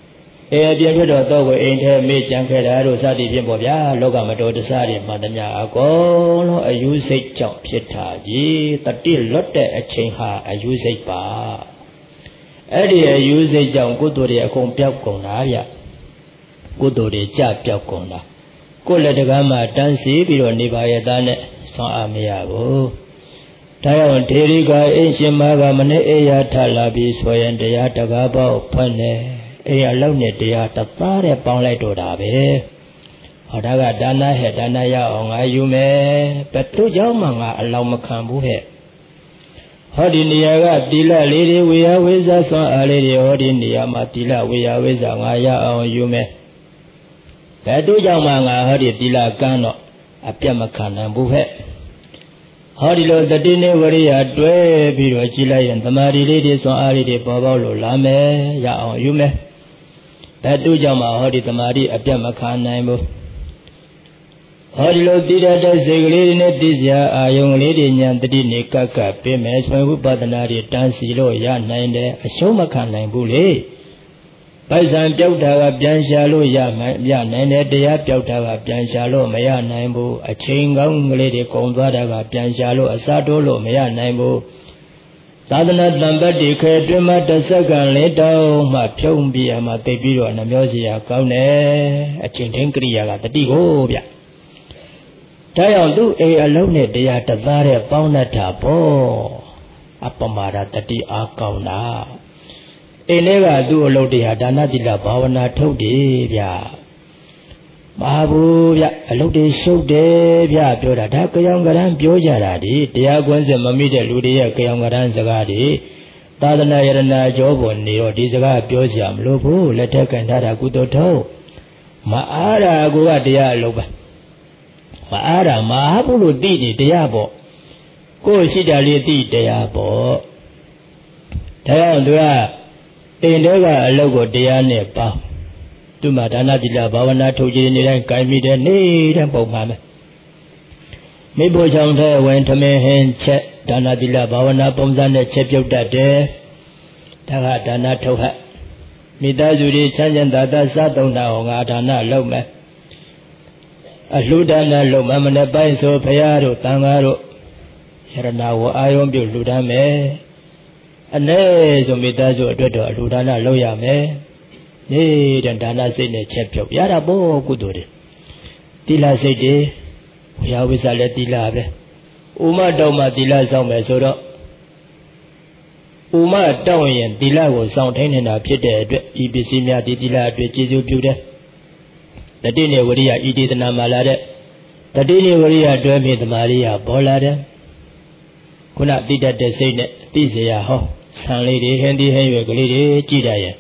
ပြည့်တော့တော့ကိုအိမ်ထဲမေ့ကြံခဲ့တာတို့စသည်ဖြင့်ပေါ့ဗျာလောကမတော်တဆတွေမှန်သမျှအကုန်လုံးအယူစိတ်ကြောင့်ဖြစ်တာကြီးတတိလွတ်တဲ့အချိန်ဟာအယူစိတ်ပါအဲ့ဒီအယူစိတ်ကြောင့်ကုသိုလ်တွေအကုန်ပြောက်ကုန်တာဗျကုသိုလ်တွေကြပြောက်ကုန်တာကိုယ်လက်တကားမှာတန်းစီပြီးတော့နေပါရဲ့သားနဲ့ဆွမ်းအားမရဘူးဒါကြောင့်ဒေရိကအင်းရှင်မကမနေ့အေးရထလာပြီးဆိုရင်တရားတကားပေါက်ဖွင့်နေအေးအလုံးနဲ့တရားတသားတဲ့ပေါင်းလိုက်တော့တာပဲဟောဒါကဒါနဟဲ့ဒါနရအောင်ငါယူမယ်ဘယ်သူကြောင့်မှငါအလောင်းမခံဘူးဟဲ့ဟောဒီနေရာကတိလလေးတွေဝေယဝိဇ္ဇဆွမ်းအားလေးတွေဟောဒီနေရာမှာတိလဝေယဝိဇ္ဇငါရအောင်ယူမယ်ဘယ်သူကြောင့်မှငါဟောဒီတိလကမ်းတော့အပြတ်မခံနိုင်ဘူးဟဲ့ဟောဒီလိုတတိနေဝရိယတွဲပြီးတော့ကြည်လိုက်ရင်သမာဓိလေးတွေဆွမ်းအားလေးတွေပေါ်ပေါက်လို့လာမယ်ရအောင်ယူမယ်ဘယ်သူကြောင့်မှဟောဒီသမာဓိအပြတ်မခံနိုင်ဘူးဟောဒီလိုတည်တဲ့စိတ်ကလေးတွေနဲ့တည်စရာအာယုံလေးတွေညာတတိနေကပ်ပြင်မယ်ဆိုရင်ဝိပဿနာတွေတန်းစီလို့ရနိုင်တယ်အရှုံးမခံနိုင်ဘူးလေပိုက်ဆံပြောက်တာကပြန်ရှာလို့ရနိုင်တယ်တရားပြောက်တာကပြန်ရှာလို့မရနိုင်ဘူးအချိန်ကောင်းကလေးတွေကုန်သွားတာကပြန်ရှာလို့အစားတိုးလို့မရနိုင်ဘူးသာသနာတံပတ်ဒီခဲတွင်မှတစ်စက္ကန့်လေးတောင်းမှဖြုံးပြရမှသိပြီးတော့နှမျောစရာကောင်းတယ်အချိန်တိုင်းကိရိယာကတတိကိုဗျဒါကြောင့်သူ့အိမ်အလုံးနဲ့တရားတသားတဲ့ပေါင်းတတ်တာပေါ့အပမာဒတတိအားကောင်းတာအိမ်လေးကသူ့အလုပ်တရားဒါနသီလဘာဝနာထုတ်တယ်ဗျမဟာဘူးဗျအလုပ်တွေရှုပ်တယ်ဗျပြောတာဒါကြောင်ကရန်ပြောကြတာဒီတရားကွင်းစင်မမိတဲ့လူတွေရဲ့ကြောင်ကရန်စကားတွေသာသနာယရဏကြောပေါ်နေတော့ဒီစကားပြောစရာမလိုဘူးလက်ထက်ကန်ထားတာကုသိုလ်ထုတ်မအားတာကိုကတရားအလုပ်ပဲမအားတာမဟာဘူးလို့သိနေတရားပေါ့ကိုယ်ရှိတာလေးသိတရားပေါ့ဒါကြောင့်သူကအိမ်ထဲကအလုပ်ကိုတရားနဲ့ပေါင်းသူမှာဒါနသီလဘာဝနာထုတ်ကြည်နေတိုင်းကြိုင်မိတဲ့နေတဲ့ပုံမှန်ပဲမိဖို့ချောင်းထဲဝင်ထမင်းဟင်းချက်ဒါနသီလဘာဝနာပုံစံနဲ့ချက်ပြုတ်တတ်တယ်ဒါကဒါနထုတ်ဟတ်မိသားစုတွေချမ်းချမ်းသာသာစားသုံးတာဟောငါဒါနလုပ်မယ်အလှူဒါနလုပ်မှမနဲ့ပိုင်းဆိုဖရာတို့တန်ဃာတို့ယရနာဝအာယုံပြုလှူဒါန်းမယ်အ ਨੇ ဆိုမိသားစုအတွက်တော့အလှူဒါနလုပ်ရမယ်နေတဲ့ဒါနစိတ်နဲ့ချက်ပြုတ်ရတာပေါ့ကုသိုလ်တွေတိလစိတ်တွေဘုရားဝိဇ္ဇာလည်းတိလပဲဥမတောင်းမှတိလဆောင်မယ်ဆိုတော့ဥမတောင်းရင်တိလကိုဆောင်ထိန်နေတာဖြစ်တဲ့အတွက်ဤပစ္စည်းများဒီတိလအတွက်ကျေစုပြုတယ်တတိနေဝရိယဤဒေသနာမှာလာတဲ့တတိနေဝရိယတွဲမြေသမာရိယပေါ်လာတယ်ခုနတိတတ်တဲ့စိတ်နဲ့သိเสียဟောဆံလေးတွေဟင်းဒီဟင်းရွက်ကလေးတွေကြည့်တတ်ရင်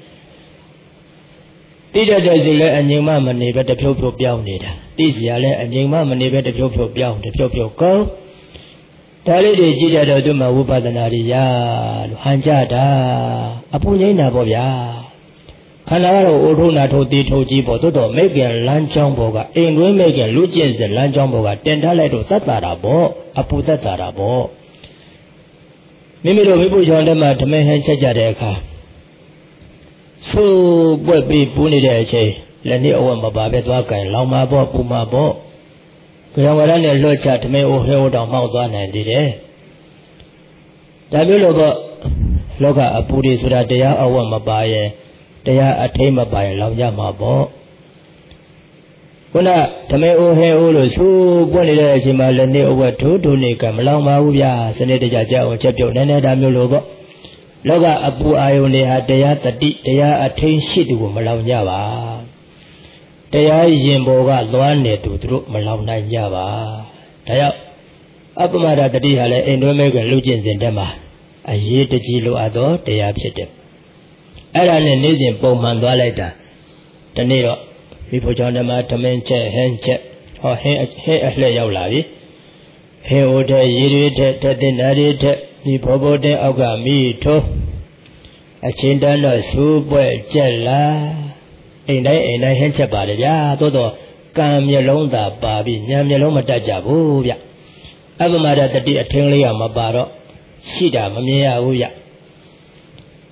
တိတတ်တဲ့စိတ်လည်းအငြိမ်မမနေပဲတဖြုတ်ဖြုတ်ပြောင်းနေတာသိเสียလည်းအငြိမ်မမနေပဲတဖြုတ်ဖြုတ်ပြောင်းတဖြုတ်ဖြုတ်ကောင်းဒါလေးတွေကြည့်တတ်တော့သူမှဝိပဿနာတွေရလို့ဟန်ကြတာအပူငိမ့်တာပေါ့ဗျာခန္ဓာကတော့အိုထုံးနာထုတ်တီးထုတ်ကြည့်ပေါ့သို့တော့မိတ်ကလမ်းကြောင်းပေါ်ကအိမ်တွင်းမိတ်ကလူကျင့်စဉ်လမ်းကြောင်းပေါ်ကတင်ထားလိုက်တော့သက်သာတာပေါ့အပူသက်သာတာပေါ့မိမိတို့ဝိပုချောင်းထဲမှာဓမင်းဟန်ချက်ကြတဲ့အခါဆိုးပွက်ပြီးပူနေတဲ့အချိန်လက်နှစ်အဝတ်မပါပဲသွားကြင်လောင်မှာပေါ့ပူမှာပေါ့ကြောင်ကရနဲ့လွှတ်ချဓမင်းအိုဟဲအိုတောင်မှောက်သွားနိုင်သေးတယ်ဒါမျိုးလို့ပေါ့လောကအပူတွေဆိုတာတရားအဝတ်မပါရင်တရားအထိမ့်မပါရင်လောင်ကြမှာပေါ့ခုနဓမင်းအိုဟဲအိုလို့ဆိုးပွက်နေတဲ့အချိန်မှာလက်နှစ်အဝတ်ထိုးထိုးနေကမလောင်ပါဘူးဗျာစနစ်တကျကြောက်အောင်ချက်ပြုတ်နေဒါမျိုးလို့ပေါ့လောကအပူအာယုန်တွေဟာတရားတတိတရားအထိန်ရှိသူကိုမလောင်ကြပါတရားရင်ဘောကလွှမ်းနေသူတို့မလောင်နိုင်ကြပါဒါကြောင့်အပမဒတတိဟာလည်းအိန္ဒိယမဲကလူကျင့်စဉ်တက်မှာအရေးတကြီးလိုအပ်သောတရားဖြစ်တယ်အဲ့ဒါနဲ့နေ့စဉ်ပုံမှန်သွားလိုက်တာဒီနေ့တော့မိဖို့ကြောင့်ဓမ္မဓမင်းချက်ဟင်းချက်ဟောဟင်းအလှည့်ရောက်လာပြီဟင်းအိုတဲ့ရေတွေတဲ့တင်ဓာတွေတဲ့ဒီဘောဘောတဲ့အောက်ကမိထိုးအချင်းတန်းတော့စူးပွဲကြက်လာအိမ်တိုင်းဟင်းချက်ပါတယ်ဗျာသို့တော့ကံမျက်လုံးသာပါပြီးညာမျက်လုံးမတတ်ကြဘူးဗျအပမဒတတိအထင်းလေးကမပါတော့ရှိတာမမြင်ရဘူးဗျ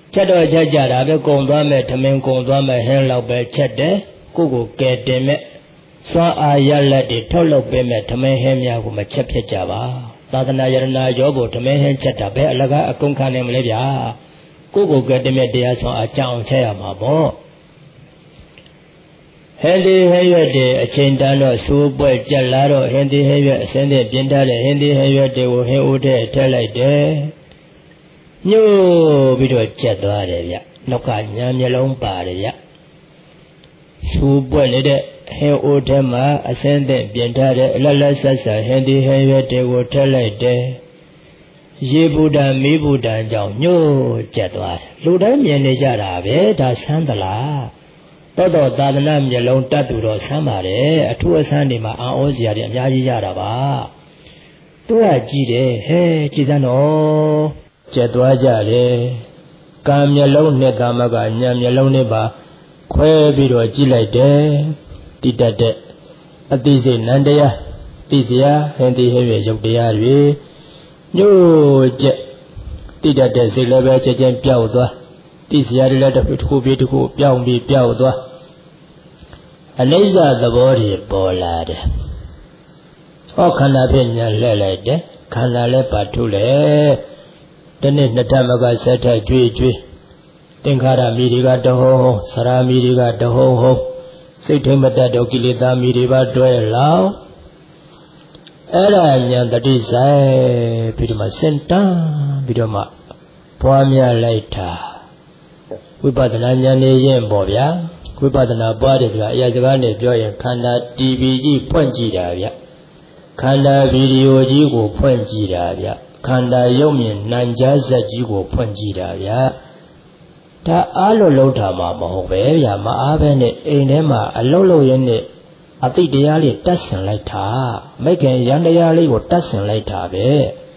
ချက်တော့ချက်ကြတာပဲကုံသွားမဲ့ထမင်းကုံသွားမဲ့ဟင်းလောက်ပဲချက်တယ်ကိုကဲတင်မဲ့စွမ်းအားရလက်တွေထုတ်လုပ်ပေးမဲ့ထမင်းဟင်းများကိုမချက်ဖြစ်ကြပါသာသနာယရဏရောဖို့ထမင်းဟင်းချက်တာပဲအလကားအကုန်ခံနေမလဲဗျာကိုကဲတင်မဲ့တရားစွမ်းအားကြောင်းချက်ရမှာပေါ့ဟင်းဒီဟင်းရွက်တွေအချိန်တန်တော့သိုးပွဲကြက်လာတော့ဟင်းဒီဟင်းရွက်အစင်းနဲ့ပြင်းထားတဲ့ဟင်းဒီဟင်းရွက်တွေကိုဟင်းဦးထဲထည့်လိုက်တယ်ညှို့ပြီးတော့ကျက်သွားတယ်ဗျနောက်ကညာမျက်လုံးပါတယ်ဗျသိုးပွဲနေတဲ့ဟင်းဦးထဲမှာအစင်းနဲ့ပြင်းထားတဲ့အလလဆက်ဆက်ဟင်းဒီဟင်းရွက်တွေကိုထည့်လိုက်တယ်ရေဘူတံမီးဘူတံကြောင့်ညှို့ကျက်သွားတယ်လူတိုင်းမြင်နေကြတာပဲဒါဆန်းသလားတော့သာသနာမျက်လုံးတတ်သူတော့ဆမ်းပါတယ်အထူးအဆန်းတွေမှာအာဩစရာတွေအများကြီးရတာပါသူကကြည့်တယ်ဟဲကြည်စမ်းတော့ကျက်သွားကြတယ်ကံမျက်လုံးနဲ့ကာမကညာမျက်လုံးနဲ့ပါခွဲပြီးတော့ကြည့်လိုက်တယ်တိတတ်တဲ့အသိစိတ်နန္တရားသိစရာဟင်ဒီဟဲ့ရဲ့ရုပ်တရားတွေညှို့ကျက်တိတတ်တဲ့စိတ်လည်းပဲချက်ချင်းပျောက်သွားသိစရာတွေလည်းတစ်ခုပြီးတစ်ခုပြောင်းပြီးပျောက်သွားအနိစ္စသဘောတွေပေါ်လာတယ်။ဟောခန္ဓာဖြင့်ညာလှည့်လိုက်တယ်ခန္ဓာလည်းပါထုလေဒီနေ့နှစ်ထပ်မကဆက်ထက်ကြွေးသင်္ခါရမိတွေကတဟုံးသရာမိတွေကတဟုံးစိတ်ထိမတတ်တော့ကိလေသာမိတွေပါတွဲလောင်အဲ့ဒါညာတတိဆိုင်ပြီးတော့မှစင်တန်းပြီးတော့မှပွားများလိုက်တာဝိပဿနာဉာဏ်နဲ့ရင်ပေါ့ဗျာဝိပဿနာပွားတယ်ဆိုတာအရာစကားနဲ့ပြောရင်ခန္ဓာတီဗီကြီးဖွင့်ကြည့်တာဗျခန္ဓာဗီဒီယိုကြီးကိုဖွင့်ကြည့်တာဗျခန္ဓာရုပ်မြင်နာမ်ကြားဇက်ကြီးကိုဖွင့်ကြည့်တာဗျဒါအားလို့လုံးတာမှမဟုတ်ပဲဗျမအားပဲနဲ့အိမ်ထဲမှာအလုံးလုံးရင်းနဲ့အတိတရားလေးတတ်ဆင်လိုက်တာမိခင်ရန်တရားလေးကိုတတ်ဆင်လိုက်တာပဲ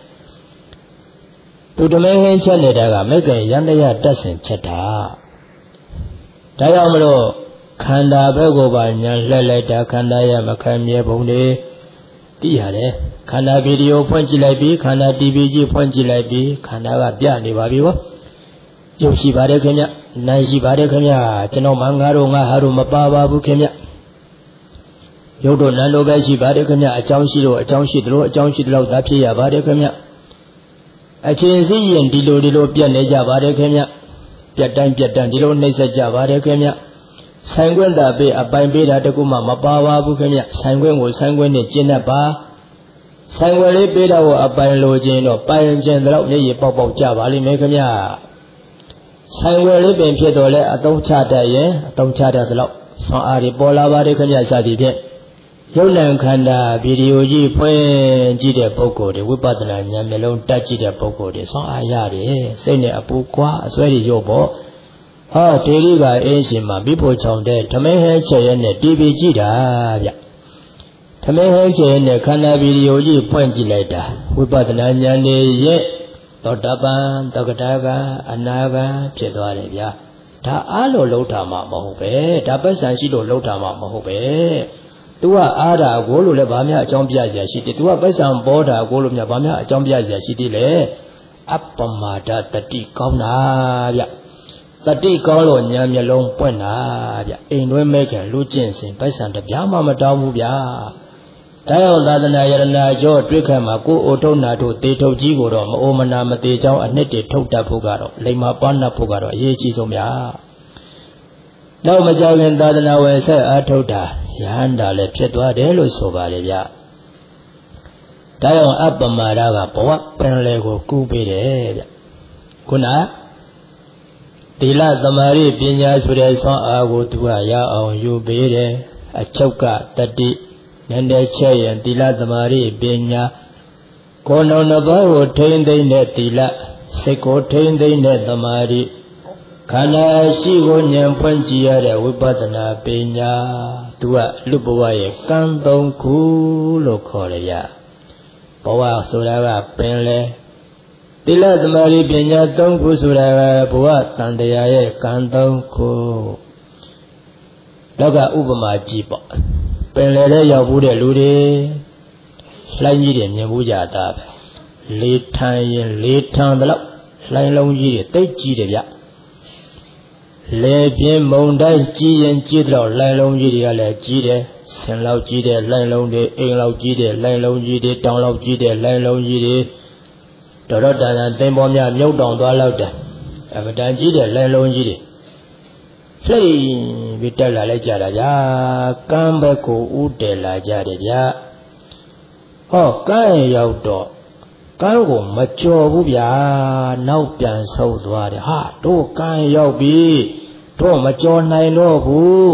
သူတမင်းဟင်းချက်နေတာကမိခင်ရန်တရားတတ်ဆင်ချက်တာဒါကြောင့်မလို့ခန္ဓာဘက်ကိုပါညာလှည့်လိုက်တာခန္ဓာရမခံမြဲပုံတွေသိရတယ်ခန္ဓာဗီဒီယိုဖွင့်ကြည့်လိုက်ပြီးခန္ဓာ TV ကြီးဖွင့်ကြည့်လိုက်ပြီးခန္ဓာကပြနေပါပြီဟောရုပ်ရှိပါတယ်ခင်ဗျနာမ်ရှိပါတယ်ခင်ဗျကျွန်တော်မှငါတို့ငါဟာတို့မပါပါဘူးခင်ဗျရုပ်တို့နာမ်တို့ပဲရှိပါတယ်ခင်ဗျအကြောင်းရှိလို့အကြောင်းရှိတယ်လို့အကြောင်းရှိတယ်လို့သာဖြစ်ရပါတယ်ခင်ဗျအချင်းစီရင်ဒီလိုပြတ်နေကြပါတယ်ခင်ဗျပြတ်တိုင်းဒီလိုနှိမ့်ဆက်ကြပါတယ်ခင်ဗျဆိုင်ခွင့်သာပေးအပိုင်ပေးတာတကူမှမပါပါဘူးခင်ဗျဆိုင်ခွင့်ကိုဆိုင်ခွင့်နဲ့ကျင့်တတ်ပါဆိုင်ခွင့်လေးပေးတော့အပိုင်လိုခြင်းတော့ပိုင်ခြင်းတော့မျက်ရည်ပေါက်ကြပါလိမ့်မယ်ခင်ဗျဆိုင်ခွင့်လေးပင်ဖြစ်တော့လဲအသုံးချတတ်ရင်အသုံးချတတ်တော့ဆွမ်းအားတွေပေါ်လာပါတယ်ခင်ဗျစသည်ဖြင့်ရုပ်နာခန္ဓာဗီဒီယိုကြီးဖွင့်ကြည့်တဲ့ပုဂ္ဂိုလ်တွေဝိပဿနာဉာဏ်မျိုးလုံးတက်ကြည့်တဲ့ပုဂ္ဂိုလ်တွေဆွမ်းအားရတယ်စိတ်နဲ့အပူကွာအစွဲတွေရုပ်ပေါ့ဟောဒေရီကအင်းရှင်မှာပြီးဖို့ချောင်းတဲ့ဓမင်းဟဲချက်ရဲနဲ့တီးပြီးကြည့်တာဗျဓမင်းဟဲချက်ရဲနဲ့ခန္ဓာဗီဒီယိုကြီးဖွင့်ကြည့်လိုက်တာဝိပဿနာဉာဏ်နဲ့ရဲ့သောတပန်သက္ကတာကအနာဂံဖြစ်သွားတယ်ဗျာဒါအားလို့လှုပ်တာမှမဟုတ်ပဲဒါပက်ဆံရှိလို့လှုပ်တာမှမဟုတ်ပဲသူကအားတာကိုလို့လည်းဗာမြအကြောင်းပြရရှိတယ်သူကပက်ဆံပေါ်တာကိုလို့မြဗာမြအကြောင်းပြရရှိတယ်လေအပ္ပမာဒတတိကောင်းတာဗျတတိကောင်းလို့ညာမျက်လုံးပွင့်တာဗျအိမ်တွဲမဲခင်လူကျင့်စဉ်ပက်ဆံတပြားမှမတောင်းဘူးဗျာဒါကြောင့်သာသနာယရဏကျော်တွေ့ခတ်မှာကိုအိုထုံနာတို့တေထုတ်ကြီးကိုတော့မအိုမနာမသေးချောင်းအနှစ်တွေထုတ်တတ်ဖို့ကတော့လိမ္မာပွားနှပ်ဖို့ကတော့အရေးကြီးဆုံးဗျာနောက်မကြခင်သာသနာဝယ်ဆက်အားထုတ်တာယဟန္တာလည်းဖြစ်သွားတယ်လို့ဆိုပါလေဗျဒါကြောင့်အပ္ပမာဒကဘဝပင်လေကိုကူးပေးတယ်ဗျခုနသီလသမာဓိပညာဆိုတဲ့ဆွမ်းအားကိုသူကရအောင်ယူပေးတယ်အချုပ်ကတတိနည်းနည်းချက်ရင်သီလသမာဓိပညာကိုယ်တော်နှစ်ပါးကိုထိမ့်သိမ့်တဲ့သီလစိတ်ကိုထိမ့်သိမ့်တဲ့သမာဓိခန္ဓာရှိကိုဉာဏ်ဖွင့်ကြည့်ရတဲ့ဝိပဿနာပညာသူကလူဘဝရဲ့ကံသုံးခုလို့ခေါ်တယ်ဗျဘဝဆိုတာကပင်လေသီလသမာဓိပညာသုံးခုဆိုတာကဘဝတန်တရားရဲ့ကံသုံးခုလောကဥပမာကြည့်ပေါ့ပင်လေတဲ့ရောက်ဘူးတဲ့လူတွေလှိုင်းကြီးတွေမြင်ဘူးကြတာပဲလေထန်ရင်လေထန်တယ်လို့လှိုင်းလုံးကြီးတွေတိတ်ကြီးတယ်ဗျလေပြင်းမုံတိုင်းကြီးရင်ကြီးတော့လိုင်းလုံးကြီးတွေကလည်းကြီးတယ်ဆင်လောက်ကြီးတဲ့လိုင်းလုံးတွေအိမ်လောက်ကြီးတဲ့လိုင်းလုံးကြီးတွေတောင်လောက်ကြီးတဲ့လိုင်းလုံးကြီးတွေတော်တော်တန်တန်သင်္ဘောများမြုပ်တောင်သွားလောက်တယ်အမတန်ကြီးတဲ့လိုင်းလုံးကြီးတွေလှိမ့်ပြီးတက်လာလိုက်ကြတာဗျာကမ်းဘက်ကိုဥတည်လာကြတယ်ဗျာဟောကမ်းရောက်တော့ကမ်းကိုမကြော်ဘူးဗျာနောက်ပြန်ဆုပ်သွားတယ်ဟာတို့ကမ်းရောက်ပြီတို့မကြော်နိုင်တော့ဘူး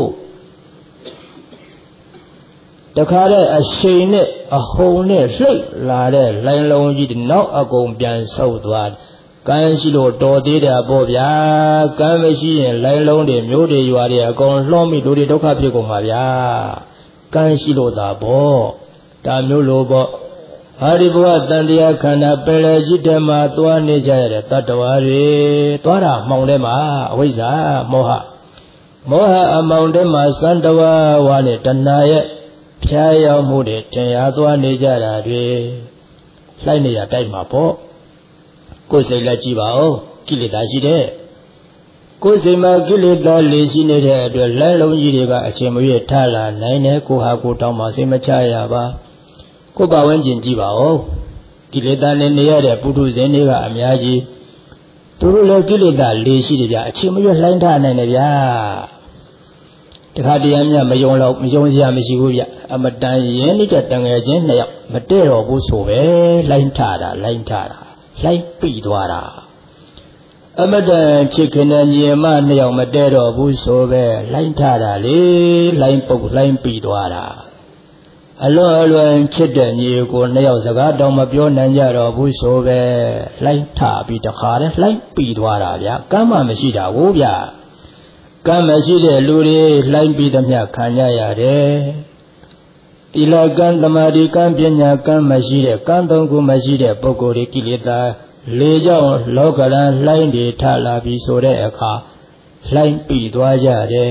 တခါတဲ့အရှိန်နဲ့အဟုန်နဲ့လှိတ်လာတဲ့လိုင်းလုံးကြီးတွေနောက်အကုန်ပြန်ဆုပ်သွားတယ်ကမ်းရှိလို့တော်သေးတယ်ပေါ့ဗျာကမ်းမရှိရင်လိုင်းလုံးတွေမျိုးတွေရွာတွေအကုန်လှောမိလူတွေဒုက္ခဖြစ်ကုန်ပါဗျာကမ်းရှိလို့သာပေါ့ဒါမျိုးလို့ပေါ့ဟာဒီဘဝတန်တရားခန္ဓာပင်လေကြီးတဲမှာသွားနေကြရတဲ့တတ္တဝါတွေသွားတာမှောင်ထဲမှာအဝိဇ္ဇာမောဟအမောင်ထဲမှာစံတဝါဝါနဲ့တဏှာရဲ့ဖြားရောက်မှုတွေတင်ရသွားနေကြတာတွေလှိုက်နေရတိုက်မှာပေါ့ကိုယ်စိတ်လက်ကြည့်ပါဦးကိလေသာရှိတဲ့ကိုယ်စိတ်မှာကိလေသာလေးရှိနေတဲ့အတွက်လက်လုံးကြီးတွေကအချိန်မရွေးထလာနိုင်တယ်ကိုဟာကိုတောင်းမှစိတ်မချရပါကိုယ်ပဝန်းကျင်ကြည့်ပါဦးကိလေသာနဲ့နေရတဲ့ပုထုဇဉ်တွေကအများကြီးသူတို့လည်းကိလေသာလေးရှိတယ်ဗျအချိန်မရွေးလှိုင်းထနိုင်တယ်ဗျာတခါတည်းများမယုံစရာမရှိဘူးဗျအမတန်ရင်းနေတဲ့တန်ငယ်ချင်းနှစ်ယောက်မတည့်တော့ဘူးဆိုပဲလှိုင်းထတာလှိုင်းပိသွားတာအမတန်ချစ်ခင်တဲ့ညီမနှစ်ယောက်မတည့်တော့ဘူးဆိုပဲလှိုင်းထတာလေလှိုင်းပုတ်လှိုင်းပိသွားတာအလွန်ချစ်တဲ့ညီကိုနှစ်ယောက်စကားတောင်မပြောနိုင်ကြတော့ဘူးဆိုပဲလှိုင်းထပြီးတခါတည်းလှိုင်းပိသွားတာဗျကမ်းမှမရှိတာဘူးဗျကမ်းမရှိတဲ့လူတွေလှိုင်းပြီးသမျှခံကြရတယ်သီလကံသမာဓိကံပညာကံမရှိတဲ့ကံသုံးခုမရှိတဲ့ပုဂ္ဂိုလ်တွေကိလေသာလေးကြောင့်လောကရန်လှိုင်းတွေထလာပြီးဆိုတဲ့အခါလှိုင်းပြီးသွားကြတယ်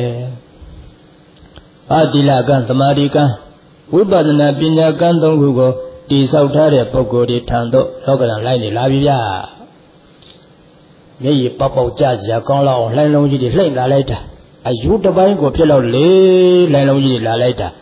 သီလကံသမာဓိကံဝိပဿနာပညာကံသုံးခုကိုတည်ဆောက်ထားတဲ့ပုဂ္ဂိုလ်တွေထံသို့လောကရန်လှိုင်းတွေလာပြီဗျမျက်ရည်ပေါက်ကြစရာကောင်းလောက်လှိုင်းလုံးကြီးတွေလှိမ့်လာလိုက်တာအယူတစ်ပိုင်းကိုဖြစ်တော့လေလှိုင်းလုံးကြီးတွေလာလိုက်တာ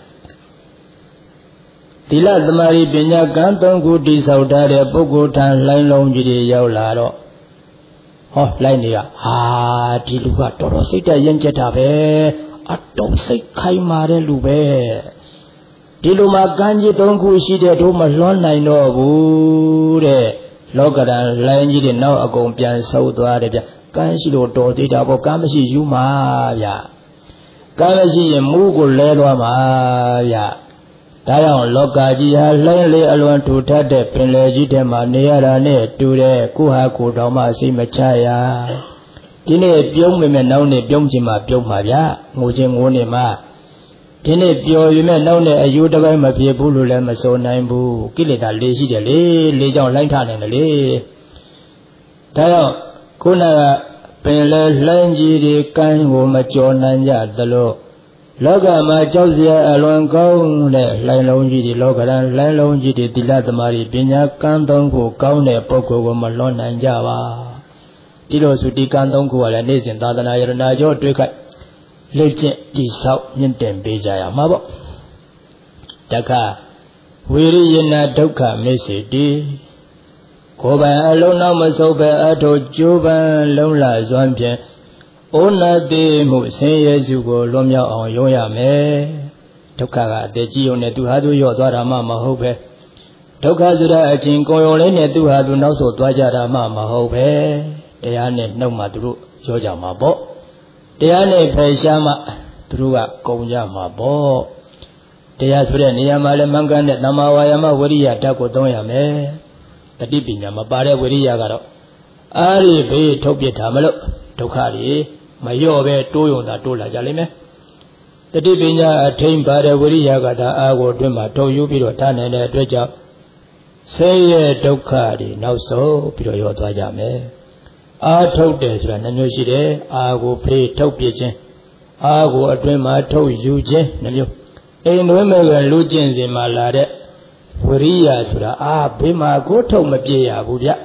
သီလသမာဓိပညာကံသုံးခုတည်ဆောက်ထားတဲ့ပုဂ္ဂိုလ်ထံလှိုင်းလုံးကြီးတွေရောက်လာတော့ဟောလှိုင်းတွေကဒီလူကတော်တော်စိတ်ဓာတ်ရင့်ကျက်တာပဲအတုံးစိတ်ခိုင်မာတဲ့လူပဲဒီလိုမှကံကြီးသုံးခုရှိတဲ့တို့မလွှမ်းနိုင်တော့ဘူးတဲ့လောကရန်လှိုင်းကြီးတွေနောက်အကုန်ပြန်ဆုပ်သွားတယ်ဗျကံရှိလို့တော်သေးတာပေါ့ကံမရှိယူမှာဗျကံမရှိရင်မူးကိုလဲသွားမှာဗျဒါကြောင့်လောကကြီးဟာလှိုင်းလေအလွန်ထူထပ်တဲ့ပင်လယ်ကြီးထဲမှာနေရတာနဲ့တူတဲ့ကိုဟာကိုတောင်မှစိတ်မချရဒီနေ့ပြုံးမိမဲ့နောက်နေ့ပြုံးချင်မှပြုံးမှာဗျငိုချင်းငိုနေမှာဒီနေ့ပျော်ရည်မဲ့နောက်နေ့အယူတစ်ပိုင်းမဖြစ်ဘူးလို့လည်းမဆိုနိုင်ဘူးကိလေသာလေးရှိတယ်လေကြောင့်လှိုင်းထနိုင်တယ်လေဒါကြောင့်ခုနကပင်လယ်လှိုင်းကြီးတွေကမ်းကိုမကျော်နိုင်ကြသလိုလောကမှာကြောက်စရာအလွန်ကောင်းတဲ့လှိုင်းလုံးကြီးတွေလောကရန်လှိုင်းလုံးကြီးတွေသီလသမာဓိပညာကံသုံးခုကောင်းတဲ့ပုဂ္ဂိုလ်ကိုမလွန်နိုင်ကြပါဒီလိုဆိုဒီကံသုံးခုကလည်းနေ့စဉ်သာသနာယရနာကျော်တွေ့ခိုက်လက်ကျင့်တိဆောက်မြင့်တင်ပေးကြရမှာပေါ့တခါဝိရိယနာဒုက္ခမစ္စေတိကိုယ်ပိုင်အလုံးနောက်မဆုပ်ပဲအထောကျိုးပန်းလုံးလာစွမ်းဖြင့်ဩနာတိမှုဆင်းရဲစုကိုလွန်မြောက်အောင်ရုံးရမယ်ဒုက္ခကအတည်ကြီးုံနဲ့သူဟာသူရော့သွားတာမှမဟုတ်ပဲဒုက္ခဆိုတာအချင်းကိုယ်ရုံလေးနဲ့သူဟာသူနောက်ဆုတ်သွားကြတာမှမဟုတ်ပဲတရားနဲ့နှုတ်မှသူတို့ရောကြမှာပေါ့တရားနဲ့ဖယ်ရှားမှသူတို့ကကုန်ကြမှာပေါ့တရားဆိုတဲ့နေရာမှာလည်းမှန်ကန်တဲ့သမ္မာဝါယာမဝိရိယဓာတ်ကိုသုံးရမယ်တတိပညာမပါတဲ့ဝိရိယကတော့အားရဘေးထုတ်ပြထားမလို့ဒုက္ခတွေမလျော့ပဲတိုးယုံတာတိုးလာကြလိမ့်မယ်တတိပညာအထိန်ပါတဲ့ဝိရိယကသာအာကိုအတွင်းမှာထုတ်ယူပြီးတော့ထားနိုင်တဲ့အတွက်ကြောင့်ဆင်းရဲဒုက္ခတွေနောက်ဆုံးပြီးတော့ရောသွားကြမယ်အာထုတ်တယ်ဆိုတာနှမျိုးရှိတယ်အာကိုဖေးထုတ်ပြခြင်းအာကိုအတွင်းမှာထုတ်ယူခြင်းနှမျိုးအိမ်တွင်းမဲ့ကလူကျင့်စဉ်မှာလာတဲ့ဝိရိယဆိုတာအာဘေးမှာကိုထုတ်မပြေရဘူးဗျ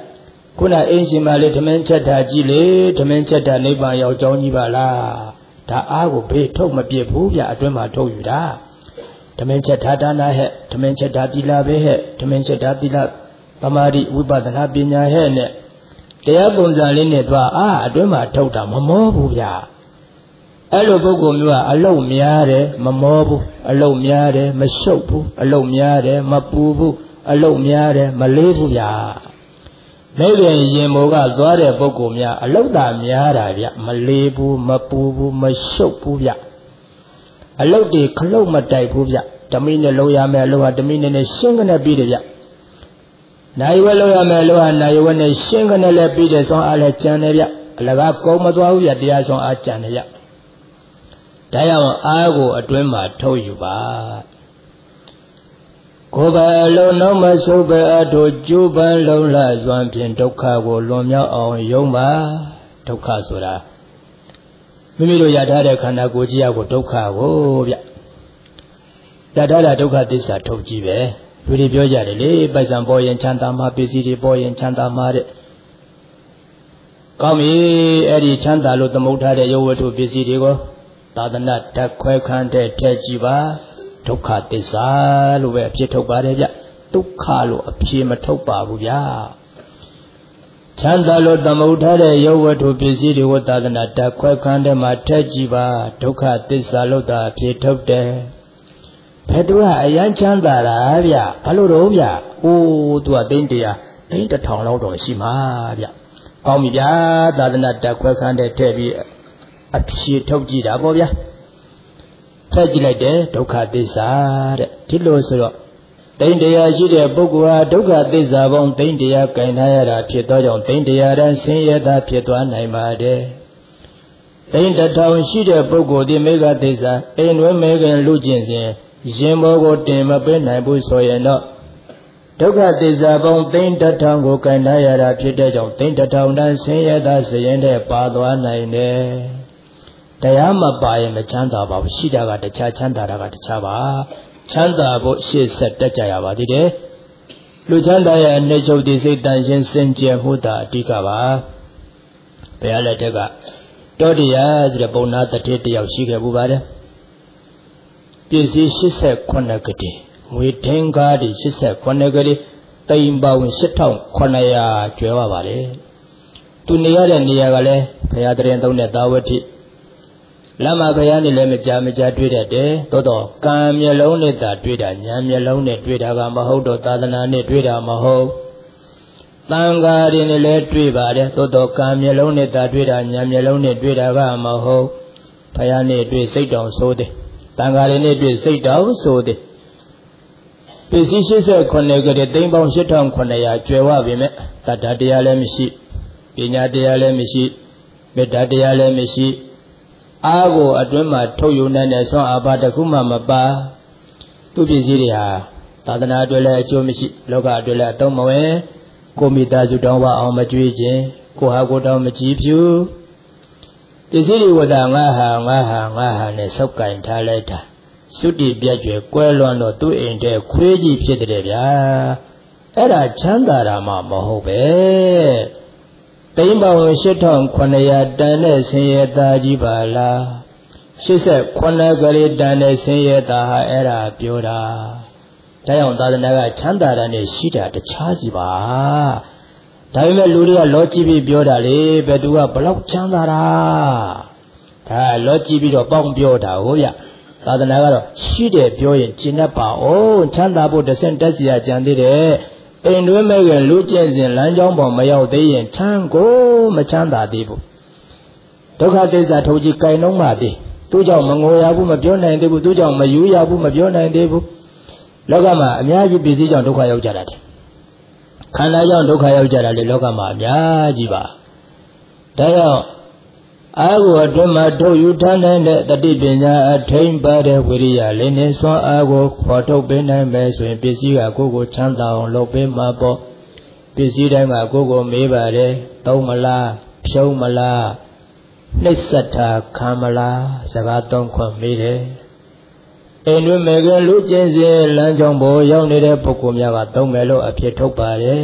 ခုနအင်းရှင်မလေးသမင်းချက်တာကြီးလေသမင်းချက်တာနိဗ္ဗာန်ရောက်ကြောင်းကြီးပါလားဒါအားကိုဘေးထုတ်မပြစ်ဘူးဗျအတွင်းမှာထုတ်ယူတာသမင်းချက်တာဒါနာဟဲ့သမင်းချက်တာသီလပဲဟဲ့သမင်းချက်တာသီလသမာဓိဝိပဿနာပညာဟဲ့နဲ့တရားပုံစံလေးနဲ့သွားအတွင်းမှာထုတ်တာမမောဘူးဗျအဲ့လိုပုဂ္ဂိုလ်မျိုးကအလုံများတယ်မမောဘူးအလုံများတယ်မရှုပ်ဘူးအလုံများတယ်မပူဘူးအလုံများတယ်မလေးဘူးဗျမိခင်ရင်မိုးကသွားတဲ့ပုဂ္ဂိုလ်များအလုတ်တာများတာဗျမလေးဘူးမပူဘူးမရှုပ်ဘူးဗျအလုတ်တွေခလုတ်မတိုက်ဘူးဗျဓမိနဲ့လုံးရမယ်အလုတ်ဟာဓမိနဲ့ရှင်းကနေပြီးတယ်ဗျနိုင်ဝဲလုံးရမယ်အလုတ်ဟာနိုင်ဝဲနဲ့ရှင်းကနေလည်းပြီးတယ်ဆောင်းအားလည်းကြံတယ်ဗျအလကားကုံမသွားဘူးဗျတရားဆောင်းအားကြံတယ်ဗျဒါကြောင့်အားကိုအတွင်းမှာထုတ်ယူပါကိုယ်ပဲအလုံးလုံးမဆုပ်ပဲအတို့ကျူးပန်းလုံးလစွမ်းဖြင့်ဒုက္ခကိုလွန်မြောက်အောင်ယုံပါဒုက္ခဆိုတာမိမိတို့ရထားတဲ့ခန္ဓာကိုယ်ကြီးအကိုဒုက္ခကိုဗျရထားတာဒုက္ခသစ္စာထုတ်ကြည့်ပဲလူတွေပြောကြတယ်လေပိုက်ဆံပေါ်ရင်ချမ်းသာမှာပစ္စည်းတွေပေါ်ရင်ချမ်းသာမှာတဲ့ကောင်းပြီအဲ့ဒီချမ်းသာလို့သမုတ်ထားတဲ့ရုပ်ဝတ္ထုပစ္စည်းတွေကိုသာသနာဓာတ်ခွဲခန်းတဲ့ထည့်ကြည့်ပါဒုက္ခသစ္စာလို့ပဲအဖြစ်ထုတ်ပါတယ်ဗျဒုက္ခလို့အဖြစ်မထုတ်ပါဘူးဗျချမ်းသာလို့သမုတ်ထားတဲ့ရုပ်ဝတ္ထုပစ္စည်းတွေကိုသာသနာဓာတ်ခွဲခန်းတဲ့မှာထည့်ကြည့်ပါဒုက္ခသစ္စာလို့သာအဖြစ်ထုတ်တယ်ဘယ်သူကအယံချမ်းသာတာဗျဘာလို့တော့ဗျအိုးသူကသိန်း100သိန်း1000လောက်တော့ရှိမှာဗျကောင်းပြီဗျာသာသနာဓာတ်ခွဲခန်းတဲ့ထည့်ပြီးအဖြစ်ထုတ်ကြည့်တာပေါ့ဗျာထည့်ကြည့်လိုက်တယ်ဒုက္ခသစ္စာတဲ့ဒီလိုဆိုတော့သိန်း100ရှိတဲ့ပုဂ္ဂိုလ်ဟာဒုက္ခသစ္စာပေါင်းသိန်း100ကင်ထားရတာဖြစ်သောကြောင့်သိန်း100တန်းဆင်းရဲတာဖြစ်သွားနိုင်ပါတယ်သိန်း1000ရှိတဲ့ပုဂ္ဂိုလ်ဒီမေဃသစ္စာအိမ်တွင်မေခင်လူကျင့်စဉ်ရင်ဘောကိုတင်မပေးနိုင်ဘူးဆိုရင်တော့ဒုက္ခသစ္စာပေါင်းသိန်း1000ကိုကင်ထားရတာဖြစ်တဲ့ကြောင့်သိန်း1000တန်းဆင်းရဲတာစရင်တဲ့ပါသွားနိုင်တယ်တရားမပါရင်မချမ်းသာပါဘူးရှိတာကတခြားချမ်းသာတာကတခြားပါချမ်းသာဖို့ရှေ့ဆက်တက်ကြရပါသေးတယ်လူချမ်းသာရဲ့အနေချုပ်ဒီစိတ်တန်ရှင်းစင်ကြယ်မှုသာအဓိကပါဘုရားလက်ထက်ကတောတရားဆိုတဲ့ပုံနာတတိတယောက်ရှိခဲ့ဘူးပါတယ်ပစ္စည်း89ကတိငွေထင်းကားတွေ89ကတိတိမ်ပေါင်8900ကျွဲပါလေသူနေရတဲ့နေရာကလည်းဘုရားတရင်သုံးတဲ့သာဝတိလမ်းမှာဘုရားနဲ့လည်းမကြာတွေ့တတ်တယ်သို့တော့ကံမျက်လုံးနဲ့သာတွေ့တာဉာဏ်မျက်လုံးနဲ့တွေ့တာကမဟုတ်တော့သာသနာနဲ့တွေ့တာမဟုတ်သံဃာတွေနဲ့လည်းတွေ့ပါတယ်သို့တော့ကံမျက်လုံးနဲ့သာတွေ့တာဉာဏ်မျက်လုံးနဲ့တွေ့တာကမဟုတ်ဘုရားနဲ့တွေ့စိတ်တောင်ဆိုးတယ်သံဃာတွေနဲ့တွေ့စိတ်တောင်ဆိုးတယ်ပစ္စည်း89ကတည်းသိန်းပေါင်း8900ကျွယ်ဝပြီမဲ့တတ္တတရားလည်းမရှိပညာတရားလည်းမရှိမေတ္တာတရားလည်းမရှိအားကိုအတွင်းမှာထုတ်ယူနိုင်တဲ့ဆွမ်းအားပါတစ်ခုမှမပါသူပစ္စည်းတွေဟာသာသနာအတွက်လည်းအကျိုးမရှိလောကအတွက်လည်းအသုံးမဝင်ကိုမိသားစုတောင်းဝအောင်မကြွေးခြင်းကိုဟာကိုတောင်းမကြည့်ဖြူပစ္စည်းတွေကငါဟာနဲ့စောက်ကင်ထားလိုက်တာသုတိပြတ်ကျွယ်ကွဲလွန်တော့သူ့အိမ်တဲ့ခွေးကြီးဖြစ်တယ်ဗျာအဲ့ဒါချမ်းသာတာမှမဟုတ်ပဲသိန်းပေါင်း8900တန်တဲ့ဆင်းရဲသားကြီးပါလား89ကလေးတန်တဲ့ဆင်းရဲသားဟာအဲ့ဒါပြောတာဒါကြောင့်သာသနာကချမ်းသာတာနဲ့ရှိတာတခြားစီပါဒါပေမဲ့လူတွေကလောကြည့်ပြီးပြောတာလေဘယ်သူကဘလောက်ချမ်းသာတာဒါလောကြည့်ပြီးတော့ပေါင်းပြောတာဟုတ်ဗျသာသနာကတော့ရှိတယ်ပြောရင်ကျင့်တတ်ပါအောင်ချမ်းသာဖို့တဆင့်တက်စီရကြံသေးတယ်အိမ်တွင်းမဲ့ကလူကျင့်စဉ်လမ်းကြောင်းပေါ်မရောက်သေးရင်ချမ်းကိုမချမ်းသာသေးဘူးဒုက္ခသစ္စာထုတ်ကြည့်ကြိုင်လုံးပါသေးသူကြောင့်မငိုရဘူးမပြောနိုင်သေးဘူးသူကြောင့်မယူရဘူးမပြောနိုင်သေးဘူးလောကမှာအများကြီးပြည်စည်းကြောင့်ဒုက္ခရောက်ကြတာတယ်ခန္ဓာကြောင့်ဒုက္ခရောက်ကြတာလေလောကမှာအများကြီးပါဒါကြောင့်အာကိုအတွင်းမှာထုတ်ယူထားနိုင်တဲ့တတိပညာအထိန်ပါတဲ့ဝိရိယလေးနဲ့စွမ်းအားကိုခေါ်ထုတ်ပေးနိုင်မယ်ဆိုရင်ပစ္စည်းကကိုယ်ကိုချမ်းသာအောင်လုပ်ပေးမှာပေါ့ပစ္စည်းတိုင်းမှာကိုယ်ကိုမေးပါတယ်သုံးမလားဖြုံးမလားနှိစ္စတာခံမလားစကားသုံးခွင့်မေးတယ်အိမ်တွင်မေကလူကျင့်စဉ်လမ်းကြောင်းပေါ်ရောက်နေတဲ့ပုဂ္ဂိုလ်များကသုံးမယ်လို့အဖြစ်ထုတ်ပါတယ်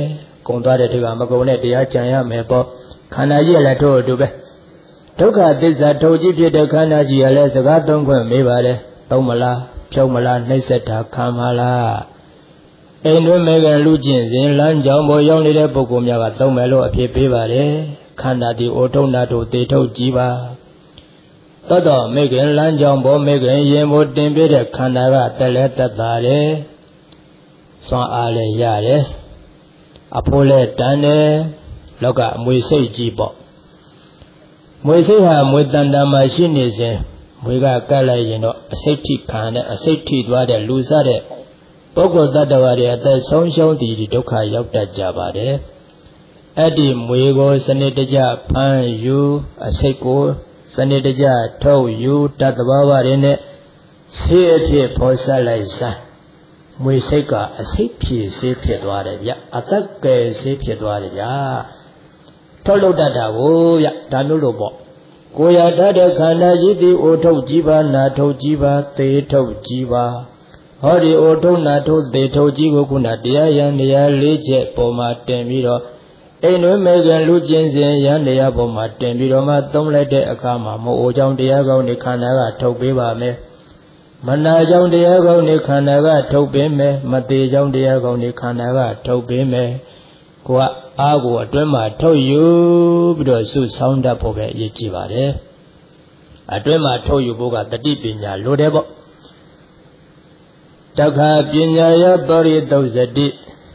ကုံသွားတဲ့ဒီကမကုံနဲ့တရားကြံရမယ်ပေါ့ခန္ဓာကြီးလည်းထို့အတူပဲဒုက္ခသစ္စာထုတ်ကြည့်ဖြစ်တဲ့ခန္ဓာကြီးကလည်းစကားသုံးခွင့်မေးပါတယ်သုံးမလားဖြုတ်မလားနှိမ့်ဆက်တာခံမလားအိမ်တွင်မဲ့ကလူကျင့်စဉ်လမ်းကြောင်းပေါ်ရောက်နေတဲ့ပုဂ္ဂိုလ်များကသုံးမယ်လို့အဖြစ်ပေးပါတယ်ခန္ဓာဒီအိုထုံနာတို့သေထုတ်ကြည့်ပါသောတော့မိခင်လမ်းကြောင်းပေါ်မိခင်ရင်ပေါ်တင်ပြတဲ့ခန္ဓာကတက်လဲတက်တာတယ်စွမ်းအားလည်းရတယ်အဖိုးလည်းတန်တယ်လောကအမွေစိတ်ကြီးပေါ့မွေစိတ်ဟာမွေတန်တမှာရှိနေစဉ်မွေကကတ်လိုက်ရင်တော့အစိတ်ထိခံတဲ့အစိတ်ထိသွားတဲ့လူစားတဲ့ပုဂ္ဂိုလ်တ attva တွေအသက်ဆုံးရှုံးတည်ဒုက္ခရောက်တတ်ကြပါတယ်အဲ့ဒီမွေကိုစနစ်တကျဖမ်းယူအစိတ်ကိုစနစ်တကျထုတ်ယူတတ်သဘာဝတွေနဲ့ဆေးအဖြစ်ဖော်ဆက်လိုက်စမ်းမွေစိတ်ကအစိတ်ဖြည့်ဆေးဖြစ်သွားတယ်ဗျအသက်ကယ်ဆေးဖြစ်သွားတယ်ဗျထုတ်လုပ်တတ်တာကိုဗျဒါမျိုးလို့ပေါ့ကိုရတတ်တဲ့ခန္ဓာကြီးသည်အိုထုတ်ကြည့်ပါနာထုတ်ကြည့်ပါသေထုတ်ကြည့်ပါဟောဒီအိုထုတ်နာထုတ်သေထုတ်ကြည့်ကိုခုနတရားရန်တရား၄ချက်ပုံမှာတင်ပြီးတော့အိမ်တွင်မဲ့ကလူကျင့်စဉ်ရန်တရားပုံမှာတင်ပြီးတော့မှသုံးလိုက်တဲ့အခါမှာမို့အိုကြောင့်တရားကောင်းဒီခန္ဓာကထုတ်ပေးပါမယ်မနာကြောင့်တရားကောင်းဒီခန္ဓာကထုတ်ပေးမယ်မသေးကြောင့်တရားကောင်းဒီခန္ဓာကထုတ်ပေးမယ်ကိုကအားကိုအတွင်းမှာထုတ်ယူပြီးတော့စုဆောင်းတတ်ဖို့ပဲအရေးကြီးပါတယ်အတွင်းမှာထုတ်ယူဖို့ကတတိပညာလိုတယ်ပေါ့တခါပညာယပရိသုဇတိ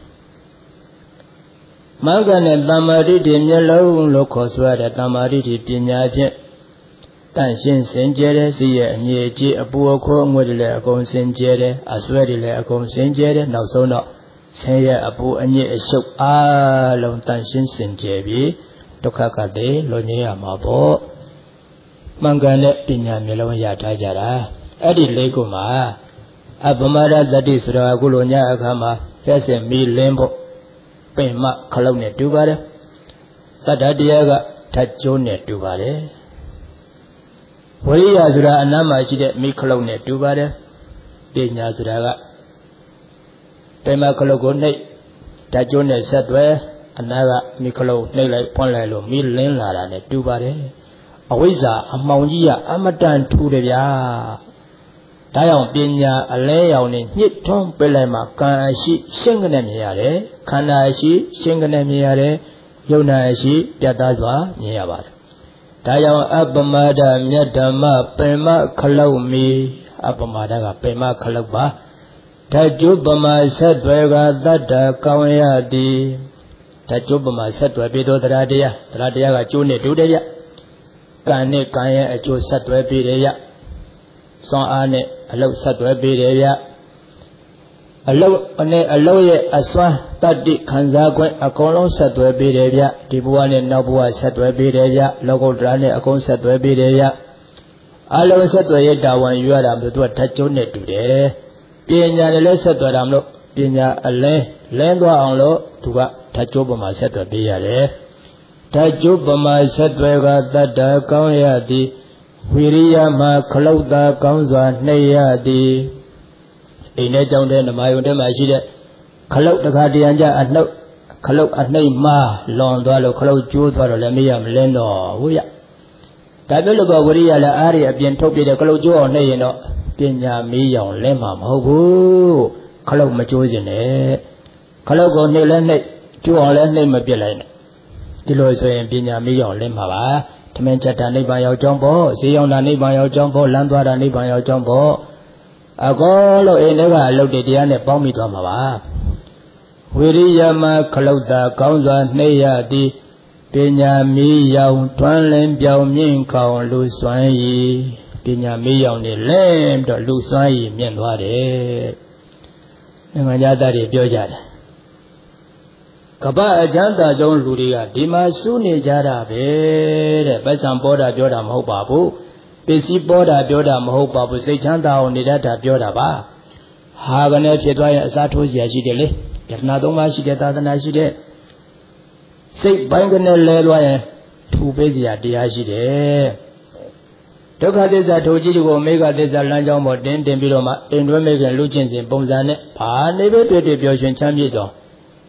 မဂ္ဂနဲ့တမ္မာဒိဋ္ဌိမျက်လုံးလို့ခေါ်ဆိုရတဲ့တမ္မာဒိဋ္ဌိပညာဖြင့်တန့်ရှင်းစင်ကြယ်တဲ့စိရဲ့အငြိအကျေးအပူအခိုးအငွေ့တွေလည်းအကုန်စင်ကြယ်တယ်အစွဲတွေလည်းအကုန်စင်ကြယ်တယ်နောက်ဆုံးတော့ဆင်းရဲအပူအညစ်အရှုပ်အားလုံးတန်ရှင်းစင်ကြယ်ပြီးဒုက္ခကတည်းလွန်ငြိမ်းရမှာပေါ့မှန်ကန်တဲ့ပညာမျိုးလုံးရထားကြတာအဲ့ဒီလေးခုမှာအပမဒသတိဆိုတာအခုလိုညအခါမှာလက်စင်မီလင်းဖို့ပင်မခလုတ်နဲ့တူပါတယ်သတ္တတရားကဓာတ်ကျိုးနဲ့တူပါတယ်ဝိရိယဆိုတာအနားမှာရှိတဲ့မိခလုတ်နဲ့တူပါတယ်ပညာဆိုတာကပင်မခလုတ်ကိုနှိပ်ဓာတ်ကျိုးနဲ့ဆက်သွဲအနာကမိခလုတ်နှိပ်လိုက်ဖွင့်လိုက်လို့မိလင်းလာတာနဲ့တူပါတယ်အဝိဇ္ဇာအမှောင်ကြီးကအမတန်ထူတယ်ဗျာဒါကြောင့်ပညာအလဲရောင်နဲ့ညှစ်ထွန်းပြလိုက်မှကံအရှိရှင်းကနေမြင်ရတယ်ခန္ဓာအရှိရှင်းကနေမြင်ရတယ်ယုံနာအရှိပြတ်သားစွာမြင်ရပါတယ်ဒါကြောင့်အပမဒမြတ်ဓမ္မပင်မခလုတ်မီအပမဒကပင်မခလုတ်ပါဓာကျုပမာဆက်သွဲကတတ္တကောင်းရသည်ဓာကျုပမာဆက်သွဲပြီးသောတရားကကျိုးနဲ့တူတယ်ဗျကံနဲ့ကံရဲ့အကျိုးဆက်သွဲပြီးတယ်ဗျစွမ်းအားနဲ့အလုတ်ဆက်သွဲပြီးတယ်ဗျအလုတ်နဲ့အလုတ်ရဲ့အစွမ်းတတ္တိခံစား권အကုန်လုံးဆက်သွဲပြီးတယ်ဗျဒီဘဝနဲ့နောက်ဘဝဆက်သွဲပြီးတယ်ဗျလောကုတ္တရာနဲ့အကုန်ဆက်သွဲပြီးတယ်ဗျအလုံးဆက်သွဲရဲ့တာဝန်ယူရတာမျိုးသူကဓာကျိုးနဲ့တူတယ်ပညာနဲ့လည်းဆက်သွယ်တာမလို့ပညာအလဲသွားအောင်လို့သူကဓာတ်ကျိုးပမာဆက်သွယ်ပေးရတယ်ဓာတ်ကျိုးပမာဆက်သွယ်ကတတ္တကောင်းရသည်ဝိရိယမှာခလုတ်သာကောင်းစွာနှိပ်ရသည်အိမ်ထဲကြောင့်တဲ့နမယုံထဲမှာရှိတဲ့ခလုတ်တခါတရံကြအနှုတ်ခလုတ်အနှိပ်မှာလွန်သွားလို့ခလုတ်ကျိုးသွားတော့လည်းမရမလင်းတော့ဟုတ်ရဒါပြလို့ကဝိရိယလည်းအားရအပြင်ထုတ်ပြတဲ့ခလုတ်ကျိုးအောင်နှိပ်ရင်တော့ပညာမီးရောင်လဲမှာမဟုတ်ဘူးခလုတ်မကျိုးစင်နဲ့ခလုတ်ကိုနှိပ်လဲနှိပ်ကျိုးအောင်လဲနှိပ်မပြစ်လိုက်နဲ့ဒီလိုဆိုရင်ပညာမီးရောင်လဲမှာပါထမင်းချက်တာနိဗ္ဗာန်ရောက်ကြောင်းပေါ့ဈေးရောင်တာနိဗ္ဗာန်ရောက်ကြောင်းပေါ့လမ်းသွားတာနိဗ္ဗာန်ရောက်ကြောင်းပေါ့အကောလို့အိမ်ထဲကအလုပ်တွေတရားနဲ့ပေါင်းမိသွားမှာပါဝိရိယမခလုတ်သာကောင်းစွာနှိပ်ရသည်ပညာမီးရောင်ထွန်းလင်းပြောင်မြင့်ခေါင်လူစွမ်းရည်ပညာမေးရောင်နေလဲပြီးတော့လူစွမ်းရည်မြင့်သွားတယ်နိုင်ငံသားတွေပြောကြတယ်ကပ္ပအချမ်းသာဆုံးလူတွေကဒီမှာစုနေကြတာပဲတဲ့ပိုက်ဆံပေါ်တာပြောတာမဟုတ်ပါဘူးပစ္စည်းပေါ်တာပြောတာမဟုတ်ပါဘူးစိတ်ချမ်းသာအောင်နေတတ်တာပြောတာပါဟာကနေဖြစ်သွားရင်အစားထိုးเสียရှိတယ်လေယတနာသုံးပါးရှိတယ်သာသနာရှိတယ်စိတ်ပိုင်းကနေလဲသွားရင်ထူပေးเสียတရားရှိတယ်ဒုက္ခသစ္စာထိုကြီးကိုမေဃသစ္စာလမ်းကြောင်းပေါ်တင်ပြီးတော့မှအိမ်တွဲမေခင်လူချင်းစဉ်ပုံစံနဲ့ဘာနေပဲတွေ့တွေ့ပျော်ရွှင်ချမ်းမြေ့စွာ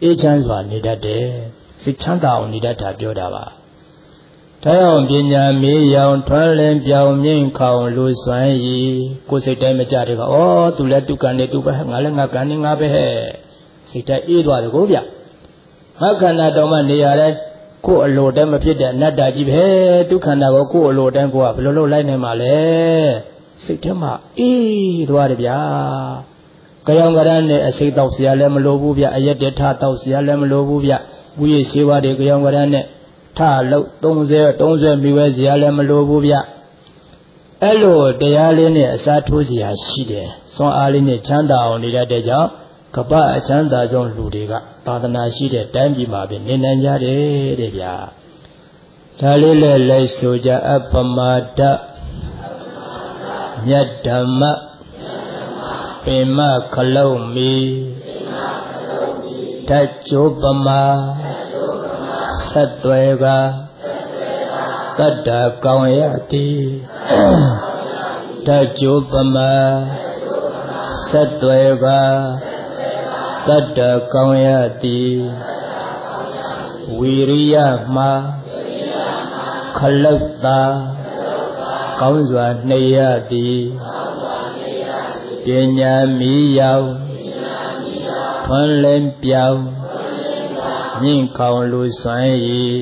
အေးချမ်းစွာနေတတ်တယ်စိတ်ချမ်းသာအောင်နေတတ်တာပြောတာပါဒါကြောင့်ပညာမေးရောင်ထွန်းလင်းပြောင်မြင့်ခေါင်လူစွမ်းရည်ကိုယ်စိတ်တိုင်းမကြတဲ့ကဩသူလည်းသူကံနေသူပဲငါလည်းငါကံနေငါပဲဟဲ့စိတ်တိုင်းအေးသွားတယ်ကိုဗျငါခန္ဓာတော်မှနေရတဲ့ကိုယ်အလိုတည်းမဖြစ်တဲ့အနတ္တကြီးပဲဒုက္ခနာကိုကိုယ်အလိုတည်းကိုကဘယ်လိုလုပ်လိုက်နိုင်မှာလဲစိတ်ထဲမှာအေးသွားတယ်ဗျာကြောင်ကရမ်းနဲ့အစိတ်တောက်เสียလည်းမလိုဘူးဗျအရက်တထတောက်เสียလည်းမလိုဘူးဗျဝိရရှိပါတွေကြောင်ကရမ်းနဲ့ထလို့30မိဝဲเสียလည်းမလိုဘူးဗျအဲ့လိုတရားလေးနဲ့အစားထိုးเสียရှိတယ်စွမ်းအားလေးနဲ့ချမ်းသာအောင်နေတတ်တဲ့ကြောင့်ကပ္ပအချမ်းသာဆုံးလူတွေကသာသနာရှိတဲ့တိုင်းပြည်မှာပဲနေနိုင်ကြတယ်တဲ့ဗျာဒါလေးလည်းလိုက်ဆိုကြအပ္ပမဒမြတ်ဓမ္မပင်မခလုံးမီဓာတ်ကြိုးပမာဆက်သွဲကသတ္တကောင်းရသည်ဓာတ်ကြိုးပမာဆက်သွဲကသတ္တကောင်းရသည်ဝီရိယမှာခလုတ်သာကောင်းစွာနှိပ်ရသည်ပညာမီရောက်ထွန်းလင်းပြောင်မြင့်ခေါင်လူစွမ်းရည်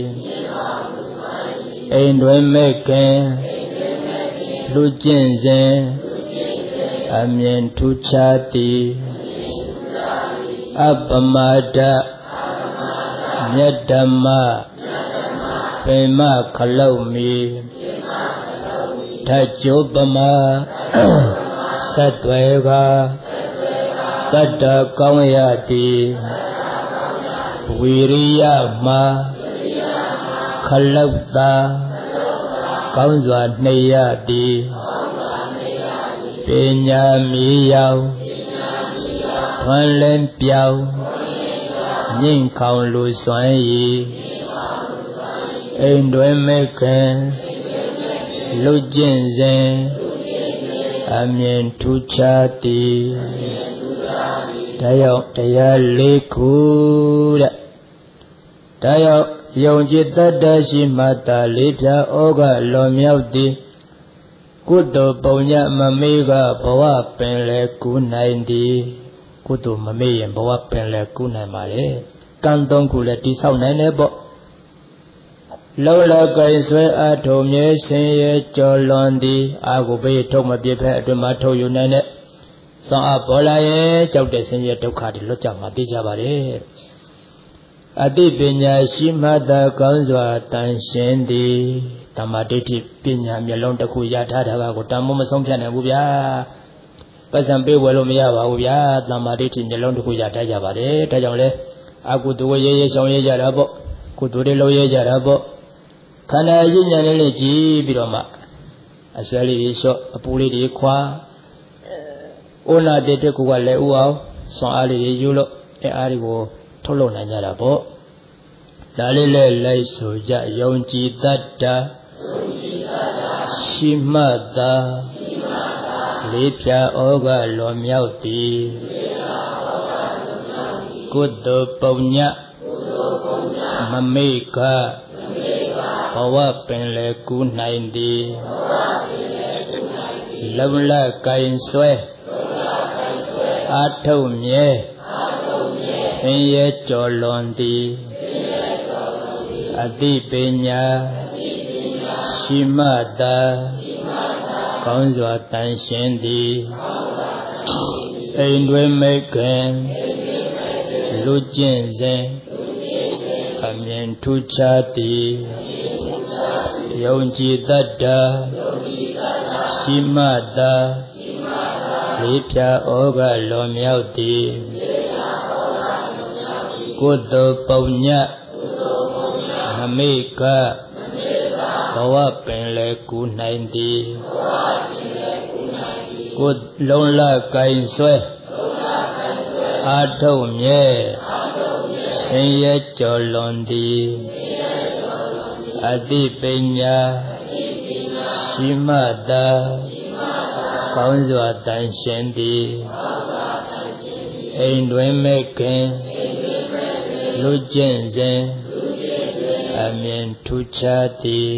အိမ်တွင်မဲ့ခင်လူကျင့်စဉ်အမြင်ထူးခြားသည်အပ္ပမဒမြတ်ဓမ္မပင်မခလုံးမီဓာတ်ကြိုးပမာဆက်သွဲကတတ္တကောင်းရသည်ဝီရိယမှာခလုတ်သာကောင်းစွာနှိပ်ရသည်ပညာမီရောက်ထွန်းလင်းပြောင်မြင့်ခေါင်လူစွမ်းရည်အိမ်တွင်မဲ့ခင်လူကျင့်စဉ်အမြင်ထူးခြားသည်ဒါကြောင့်တရားလေးခုတဲ့ဒါကြောင့်ယုံကြည်တတ်တရှိမှသာလေးဖြာဩဃလွန်မြောက်သည်ကုသိုလ်ပုံညမမေးကဘဝပင်လေကူးနိုင်သည်ကုသိုလ်မမေ့ရင်ဘဝပင်လေကူးနိုင်ပါလေကံသုံးခုလည်းတိဆောက်နိုင်တယ်ပေါ့လုံးလကိုင်ဆွဲအထုံမြဲဆင်းရဲကြော်လွန်သည်အာကိုဘေးထုတ်မပြစ်ဖက်အတွင်မှာထုတ်ယူနိုင်တဲ့စွမ်းအားပေါ်လာရဲ့ကြောက်တဲ့ဆင်းရဲဒုက္ခတွေလွတ်ကြမှာသိကြပါလေအတိပညာရှိမှသာကောင်းစွာတန်ရှင်းသည်ဓမ္မဒိဋ္ဌိပညာမျက်လုံးတစ်ခုရထားတာကိုတန်မိုးမဆုံးဖြတ်နိုင်ဘူးဗျာပတ်စံပေးဝယ်လို့မရပါဘူးဗျာဓမ္မဒိဋ္ဌိမျက်လုံးတစ်ခုရထားကြပါတယ်ဒါကြောင့်လဲအကုသိုလ်ရေးဆောင်ရေးကြတာပေါ့ကုသိုလ်တွေလုပ်ရေးကြတာပေါ့ခန္ဓာအရေးဉာဏ်လေးကြည့်ပြီးတော့မှအဆွဲလေးတွေလျှော့အပူလေးတွေခွာဩနာတဲ့တက်ကူကလည်းဥအောင်ဆွမ်းအားလေးတွေယူလို့အဲအားတွေကိုထုတ်လုပ်နိုင်ကြတာပေါ့ဒါလေးလည်းလိုက်ဆိုကြယုံကြည်တတ်တာရှိမှသာလေးဖြာဩဃလွန်မြောက်သည်ကုသိုလ်ပုံညမမေ့ကဘဝပင်လေကူးနိုင်သည်လုံလကိုင်ဆွဲအာထုတ်မြဲဆင်းရဲကြော်လွန်သည်အတိပညာရှိမှသာကောင်းစွာတန်ရှင်းသည်အိမ်တွင်မဲ့ခင်လူကျင့်စဉ်အမြင်ထူးခြားသည်ယုံကြည်တတ်တာရှိမှသာလေးဖြာဩဃလွန်မြောက်သည်ကုသိုလ်ပုံညမမေ့ကဘဝပင်လေကူးနိုင်သည်ကိုလုံးလကိုင်ဆွဲအာထုတ်မြဲဆင်းရဲကြော်လွန်သည်အတိပညာရှိမှသာကောင်းစွာတန်ရှင်းသည်အိမ်တွင်မဲ့ခင်လူကျင့်စဉ်အမြင်ထူးခြားသည်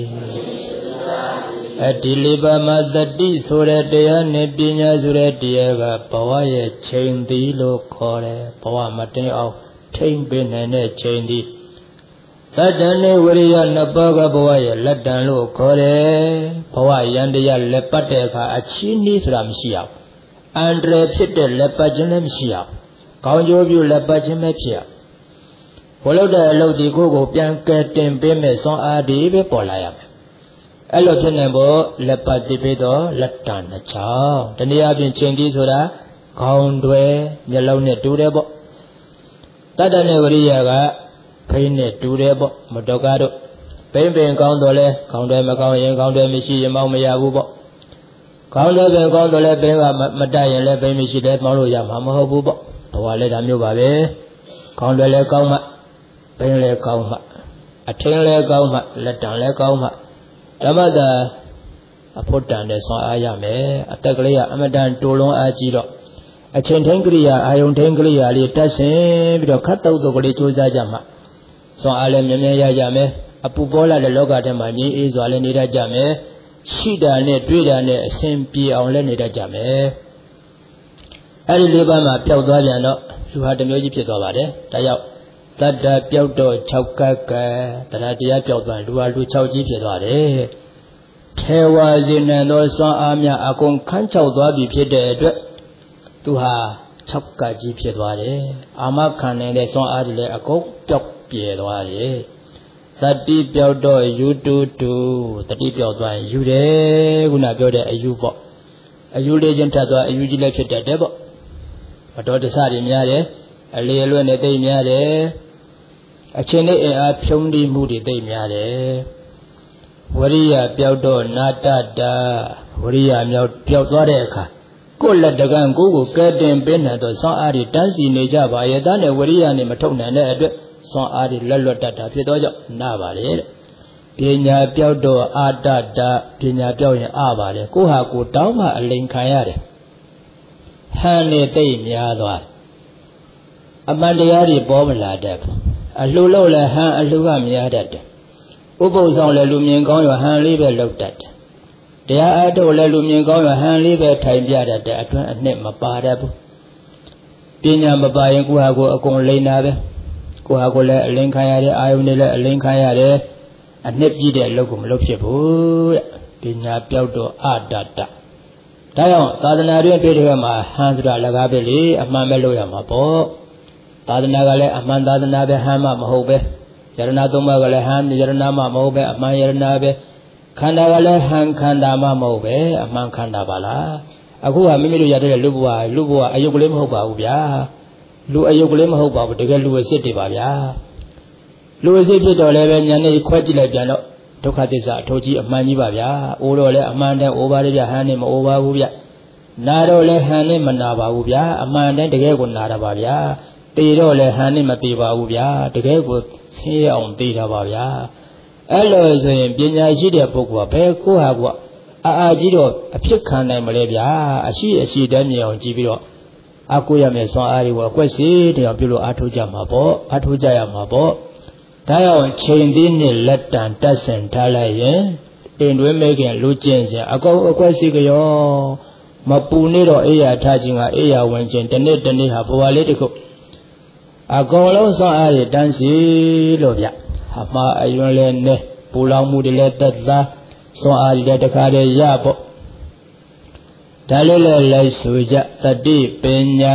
ဒီလေးပါးမှာတတိဆိုတဲ့တရားနဲ့ပညာဆိုတဲ့တရားကဘဝရဲ့ချိန်သည်လို့ခေါ်တယ်ဘဝမတင်အောင်ထိမ့်ပေးနိုင်တဲ့ချိန်သည်တတ္တနဲ့ဝရိယနှစ်ပါးကဘဝရဲ့လက်တံလို့ခေါ်တယ်ဘဝယန္တရားလက်ပတ်တဲ့အခါအချီးနှီးဆိုတာမရှိရဘူးအန္တရာယ်ဖြစ်တဲ့လက်ပတ်ခြင်းလည်းမရှိရဘူးကောင်းကျိုးပြုလက်ပတ်ခြင်းပဲဖြစ်ရဘလို့တဲ့အလုပ်ဒီကိုပြန်ကဲတင်ပေးမဲ့စွမ်းအားဒီပဲပေါ်လာရမယ်အဲ့လိုဖြစ်နေဖို့လက်ပတ်တိပေးတော့လက်တံနှစ်ချောင်းတနည်းအားဖြင့်ချိန်ကြီးဆိုတာခေါင်းတွေမျက်လုံးနဲ့တူတယ်ပေါ့တတ္တနဲ့ဝရိယကဖိနဲ့တူတယ်ပေါ့မတော်ကားတို့ပင်ကောင်းတော့လဲခေါင်းတွေမကောင်းရင်ခေါင်းတွေမရှိရင်မောင်းမရဘူးပေါ့ခေါင်းတွေပင်ကောင်းတော့လဲပင်ကမတတ်ရင်လည်းပင်မရှိတယ်မောင်းလို့ရမှာမဟုတ်ဘူးပေါ့ဘဝလည်းဒါမျိုးပါပဲခေါင်းတွေလည်းကောင်းမှပင်လည်းကောင်းမှအထင်းလည်းကောင်းမှလက်တံလည်းကောင်းမှဓမ္မတာအဖို့တန်တဲ့ဆွမ်းအားရမယ်အတက်ကလေးကအမတန်တိုးလုံးအားကြီးတော့အချိန်ထိန်ကရိယာအာယုန်ထိန်ကရိယာလေးတက်ဆင်ပြီးတော့ခတ်တုတ်တုတ်ကလေးကြိုးစားကြမှာဆွမ်းအားလည်းမြဲမြဲရကြမယ်အပူပေါ်လာတဲ့လောကထဲမှာငြိမ်းအေးစွာလည်းနေတတ်ကြမယ်ရှိတာနဲ့တွေ့တာနဲ့အစဉ်ပြေအောင်လည်းနေတတ်ကြမယ်အဲ့ဒီလေးပါးမှာပျောက်သွားပြန်တော့လူဟာတစ်မျိုးကြီးဖြစ်သွားပါတယ်ဒါကြောင့်တတ္တပျောက်တော့6ကကတရားတရားပျောက်သွားလူဟာလူ6ကြီးဖြစ်သွားတယ်ထေဝါစေနံသောစွမ်းအားများအကုန်ခန်းချောက်သွားပြီဖြစ်တဲ့အတွက်သူဟာ6ကကြီးဖြစ်သွားတယ်အာမခံနေတဲ့စွမ်းအားတွေလည်းအကုန်ပျောက်ပြဲသွားတယ်တတိပျောက်တော့ယူတူတူတတိပျောက်သွားရင်ယူတယ်ခုနပြောတဲ့အယူပေါ့အယူလေးချင်းထပ်သွားအယူကြီးလည်းဖြစ်တတ်တယ်ပေါ့မတော်တဆတွေများတယ်အလေအလွတ်နဲ့သိများတယ်အချင်းနဲ့အင်အားဖြုံးတိမှုတွေသိများတယ်ဝရိယပျောက်တော့နာတတာဝရိယမြောက်ပျောက်သွားတဲ့အခါကိုယ်လက်တကံကိုကဲတင်ပေးနိုင်တော့ဆွမ်းအားတွေတန်းစီနေကြပါရဲ့ဒါနဲ့ဝရိယနဲ့မထုတ်နိုင်တဲ့အတွက်ဆွမ်းအားတွေလက်လွတ်တတ်တာဖြစ်တော့ကြောင့်နာပါလေတဲ့ပညာပျောက်တော့အာတတာပညာပျောက်ရင်အပါလေကိုဟာကိုတောင်းမှအလိန်ခံရတယ်ဟန်နဲ့သိများသွားအမှန်တရားတွေပေါ်မလာတတ်ဘူးအလှလို့လည်းဟန်အလှကများတတ်တယ်ဥပုသ်ဆောင်လည်းလူမြင်ကောင်းရဟန်လေးပဲလောက်တတ်တယ်တရားအားထုတ်လည်းလူမြင်ကောင်းရဟန်လေးပဲထိုင်ပြတတ်တယ်အတွင်းအနှစ်မပါတတ်ဘူးပညာမပါရင်ကိုဟာကိုအကုန်လိန်တာပဲကိုဟာကိုလည်းအလင်းခံရတယ်အာယုန်တွေလည်းအလင်းခံရတယ်အနှစ်ပြည့်တဲ့အလုပ်ကိုမလုပ်ဖြစ်ဘူးတဲ့ပညာပျောက်တော့အတ္တတဒါကြောင့်သာသနာ့တွင်တွေ့တဲ့မှာဟန်ဆိုတာလကားပဲလေအမှန်ပဲလုပ်ရမှာပေါ့သာသနာကလည်းအမှန်သာသနာပဲဟန်မှမဟုတ်ပဲယရဏသုံးပါးကလည်းဟန်ယရဏမှမဟုတ်ပဲအမှန်ယရဏပဲခန္ဓာကလည်းဟန်ခန္ဓာမှမဟုတ်ပဲအမှန်ခန္ဓာပါလားအခုကမိမိတို့ရတဲ့လူဘဝအယုတ်ကလေးမဟုတ်ပါဘူးဗျာလူအယုတ်ကလေးမဟုတ်ပါဘူးတကယ်လူအစ်စ်တွေပါဗျာလူအစ်စ်ဖြစ်တော့လည်းပဲညာနဲ့ခွဲကြည့်လိုက်ပြန်တော့ဒုက္ခသစ္စာအထောကြီးအမှန်ကြီးပါဗျာအိုးတော့လည်းအမှန်တည်းအိုးပါလေဗျာဟန်နဲ့မအိုးပါဘူးဗျနာတော့လည်းဟန်နဲ့မနာပါဘူးဗျာအမှန်တည်းတကယ်ကိုနာတာပါဗျာတေတော့လည်းဟန်နဲ့မတေပါဘူးဗျာတကယ်ကိုဆင်းရဲအောင်တေတာပါဗျာအဲ့လိုဆိုရင်ပညာရှိတဲ့ပုဂ္ဂိုလ်ကဘယ်ကိုဟာကအာကြီးတော့အဖြစ်ခံနိုင်မလဲဗျာအရှိတည်းမြင်အောင်ကြည့်ပြီးတော့အကိုရမယ်ဆွမ်းအားတွေကိုအကွက်စီတရားပြုလို့အားထုတ်ကြမှာပေါ့အားထုတ်ကြရမှာပေါ့ဒါကြောင့်ချိန်သေးနဲ့လက်တံတက်ဆင်ထားလိုက်ရင်အိမ်တွင်းမဲခင်လူကျင့်စဉ်အကောအကွက်စီကရောမပူနေတော့အေးရထားခြင်းကအေးရဝင်ခြင်းတနေ့ဟာဘဝလေးတစ်ခုအကောင်လုံးဆွမ်းအားတွေတန်းစီလို့ဗျအမှားအယွန်းလဲနဲ့ပူလောင်မှုတွေလဲတက်သားဆွမ်းအားတွေတခါတည်းရပေါ့ဒါလေးလည်းလိုက်ဆိုကြတတိပညာ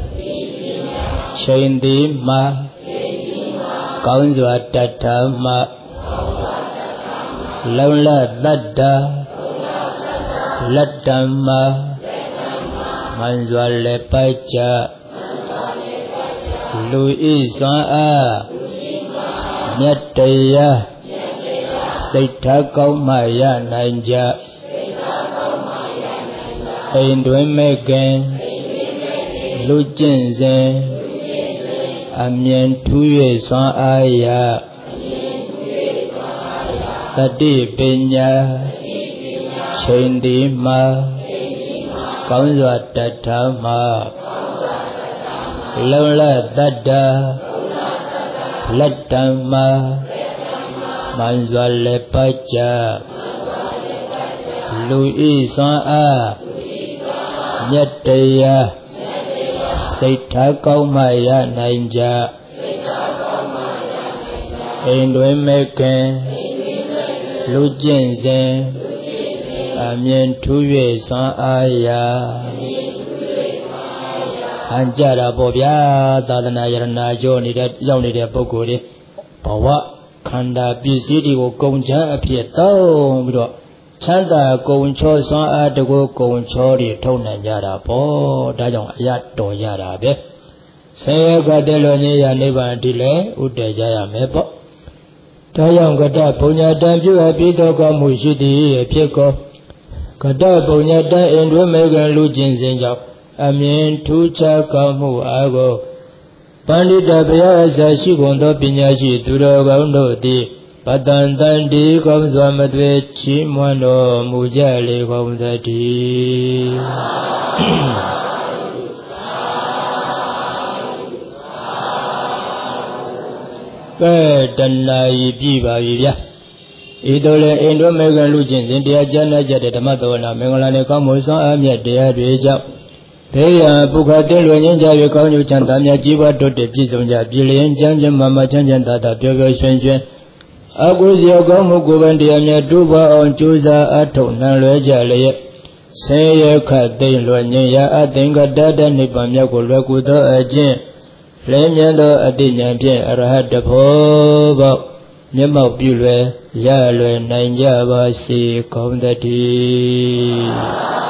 ချိန်သည်မှာကောင်းစွာတတ်တာမှလုံလတတ္တာလက်တံမှာမှန်စွာလည်းပိုက်ကြလူဤစွမ်းအားမြတ်တရားစိတ်ထားကောင်းမှရနိုင်ကြအိမ်တွင်မဲ့ခင်လူကျင့်စဉ်အမြင်ထူး၍စွမ်းအားရတတိပညာချိန်သည်မှာကောင်းစွာတတ်ထားမှလုံလတတ္တာလက်တံမှာမှန်စွာလက်ပတ်ကြလူဤစွမ်းအားမြတ်တရားစိတ်ထားကောင်းမှရနိုင်ကြအိမ်တွင်မဲ့ခင်လူကျင့်စဉ်အမြင်ထူး၍စွမ်းအားရာဟန်ကြတာပေါ့ဗျာသာသနာယရဏကြောနေတဲ့ရောက်နေတဲ့ပုဂ္ဂိုလ်တွေဘဝခန္ဓာပစ္စည်းတွေကိုကုံချမ်းအဖြစ်တောင်းပြီးတော့ချမ်းသာကုံချောစွမ်းအားတကူကုံချောတွေထုတ်နိုင်ကြတာပေါ့ဒါကြောင့်အရတော်ရတာပဲဆင်းရဲကတဲ့လို့ညရနိဗ္ဗာန်ဒီလေဥတည်ကြရမယ်ပေါ့ဒါကြောင့်ကတဘုံညာတံပြုအပ်ပြီးတော့ကောင်းမှုရှိသည်ဖြစ်ကောကတဘုံညာတံအိမ်တွင်မေကံလူကျင့်စဉ်ကြောင့်အမြင်ထူးခြားကောင်းမှုအားကိုပန္တိတဘုရားအစရှိကုန်သောပညာရှိသူတော်ကောင်းတို့သည်ပတန်တန်ဒီကောင်းစွာမသွေချီးမွမ်းတော်မူကြလေကုန်သတည်းကဲတဏှာဤပြပါပြီဗျာဤသို့လည်းအိန္ဒိမေကလူချင်းစဉ်တရားကြားနာကြတဲ့ဓမ္မတော်နာမင်္ဂလာနဲ့ကောင်းမှုဆောင်အမြတ်တရားတွေကြောင့်ဘေးရန်ပုခတဲ့လွင်ချင်းကြ၍ကောင်းကျိုးချမ်းသာများကြီးပွားတိုးတက်ပြည့်စုံကြပြည်လျင်ချမ်းချမ်းမချမ်းချမ်းသာသာပျော်ပျော်ရွှင်ရွှင်အကုသိုလ်ကောင်းမှုကိုယ်ပင်တရားများတိုးပွားအောင်ကြိုးစားအထောက်နှံလွယ်ကြလျက်ဆင်းရဲခတ်သိမ်းလွယ်ငြိမ်းရာအသင်္ကတတ္တနိဗ္ဗာန်မြောက်ကိုလွယ်ကူသောအကျင့်လင်းမြတ်သောအတိညာဖြင့်အရဟတဖို့ပေါမျက်မှောက်ပြုလွယ်ရလွယ်နိုင်ကြပါစေကုန်သတည်း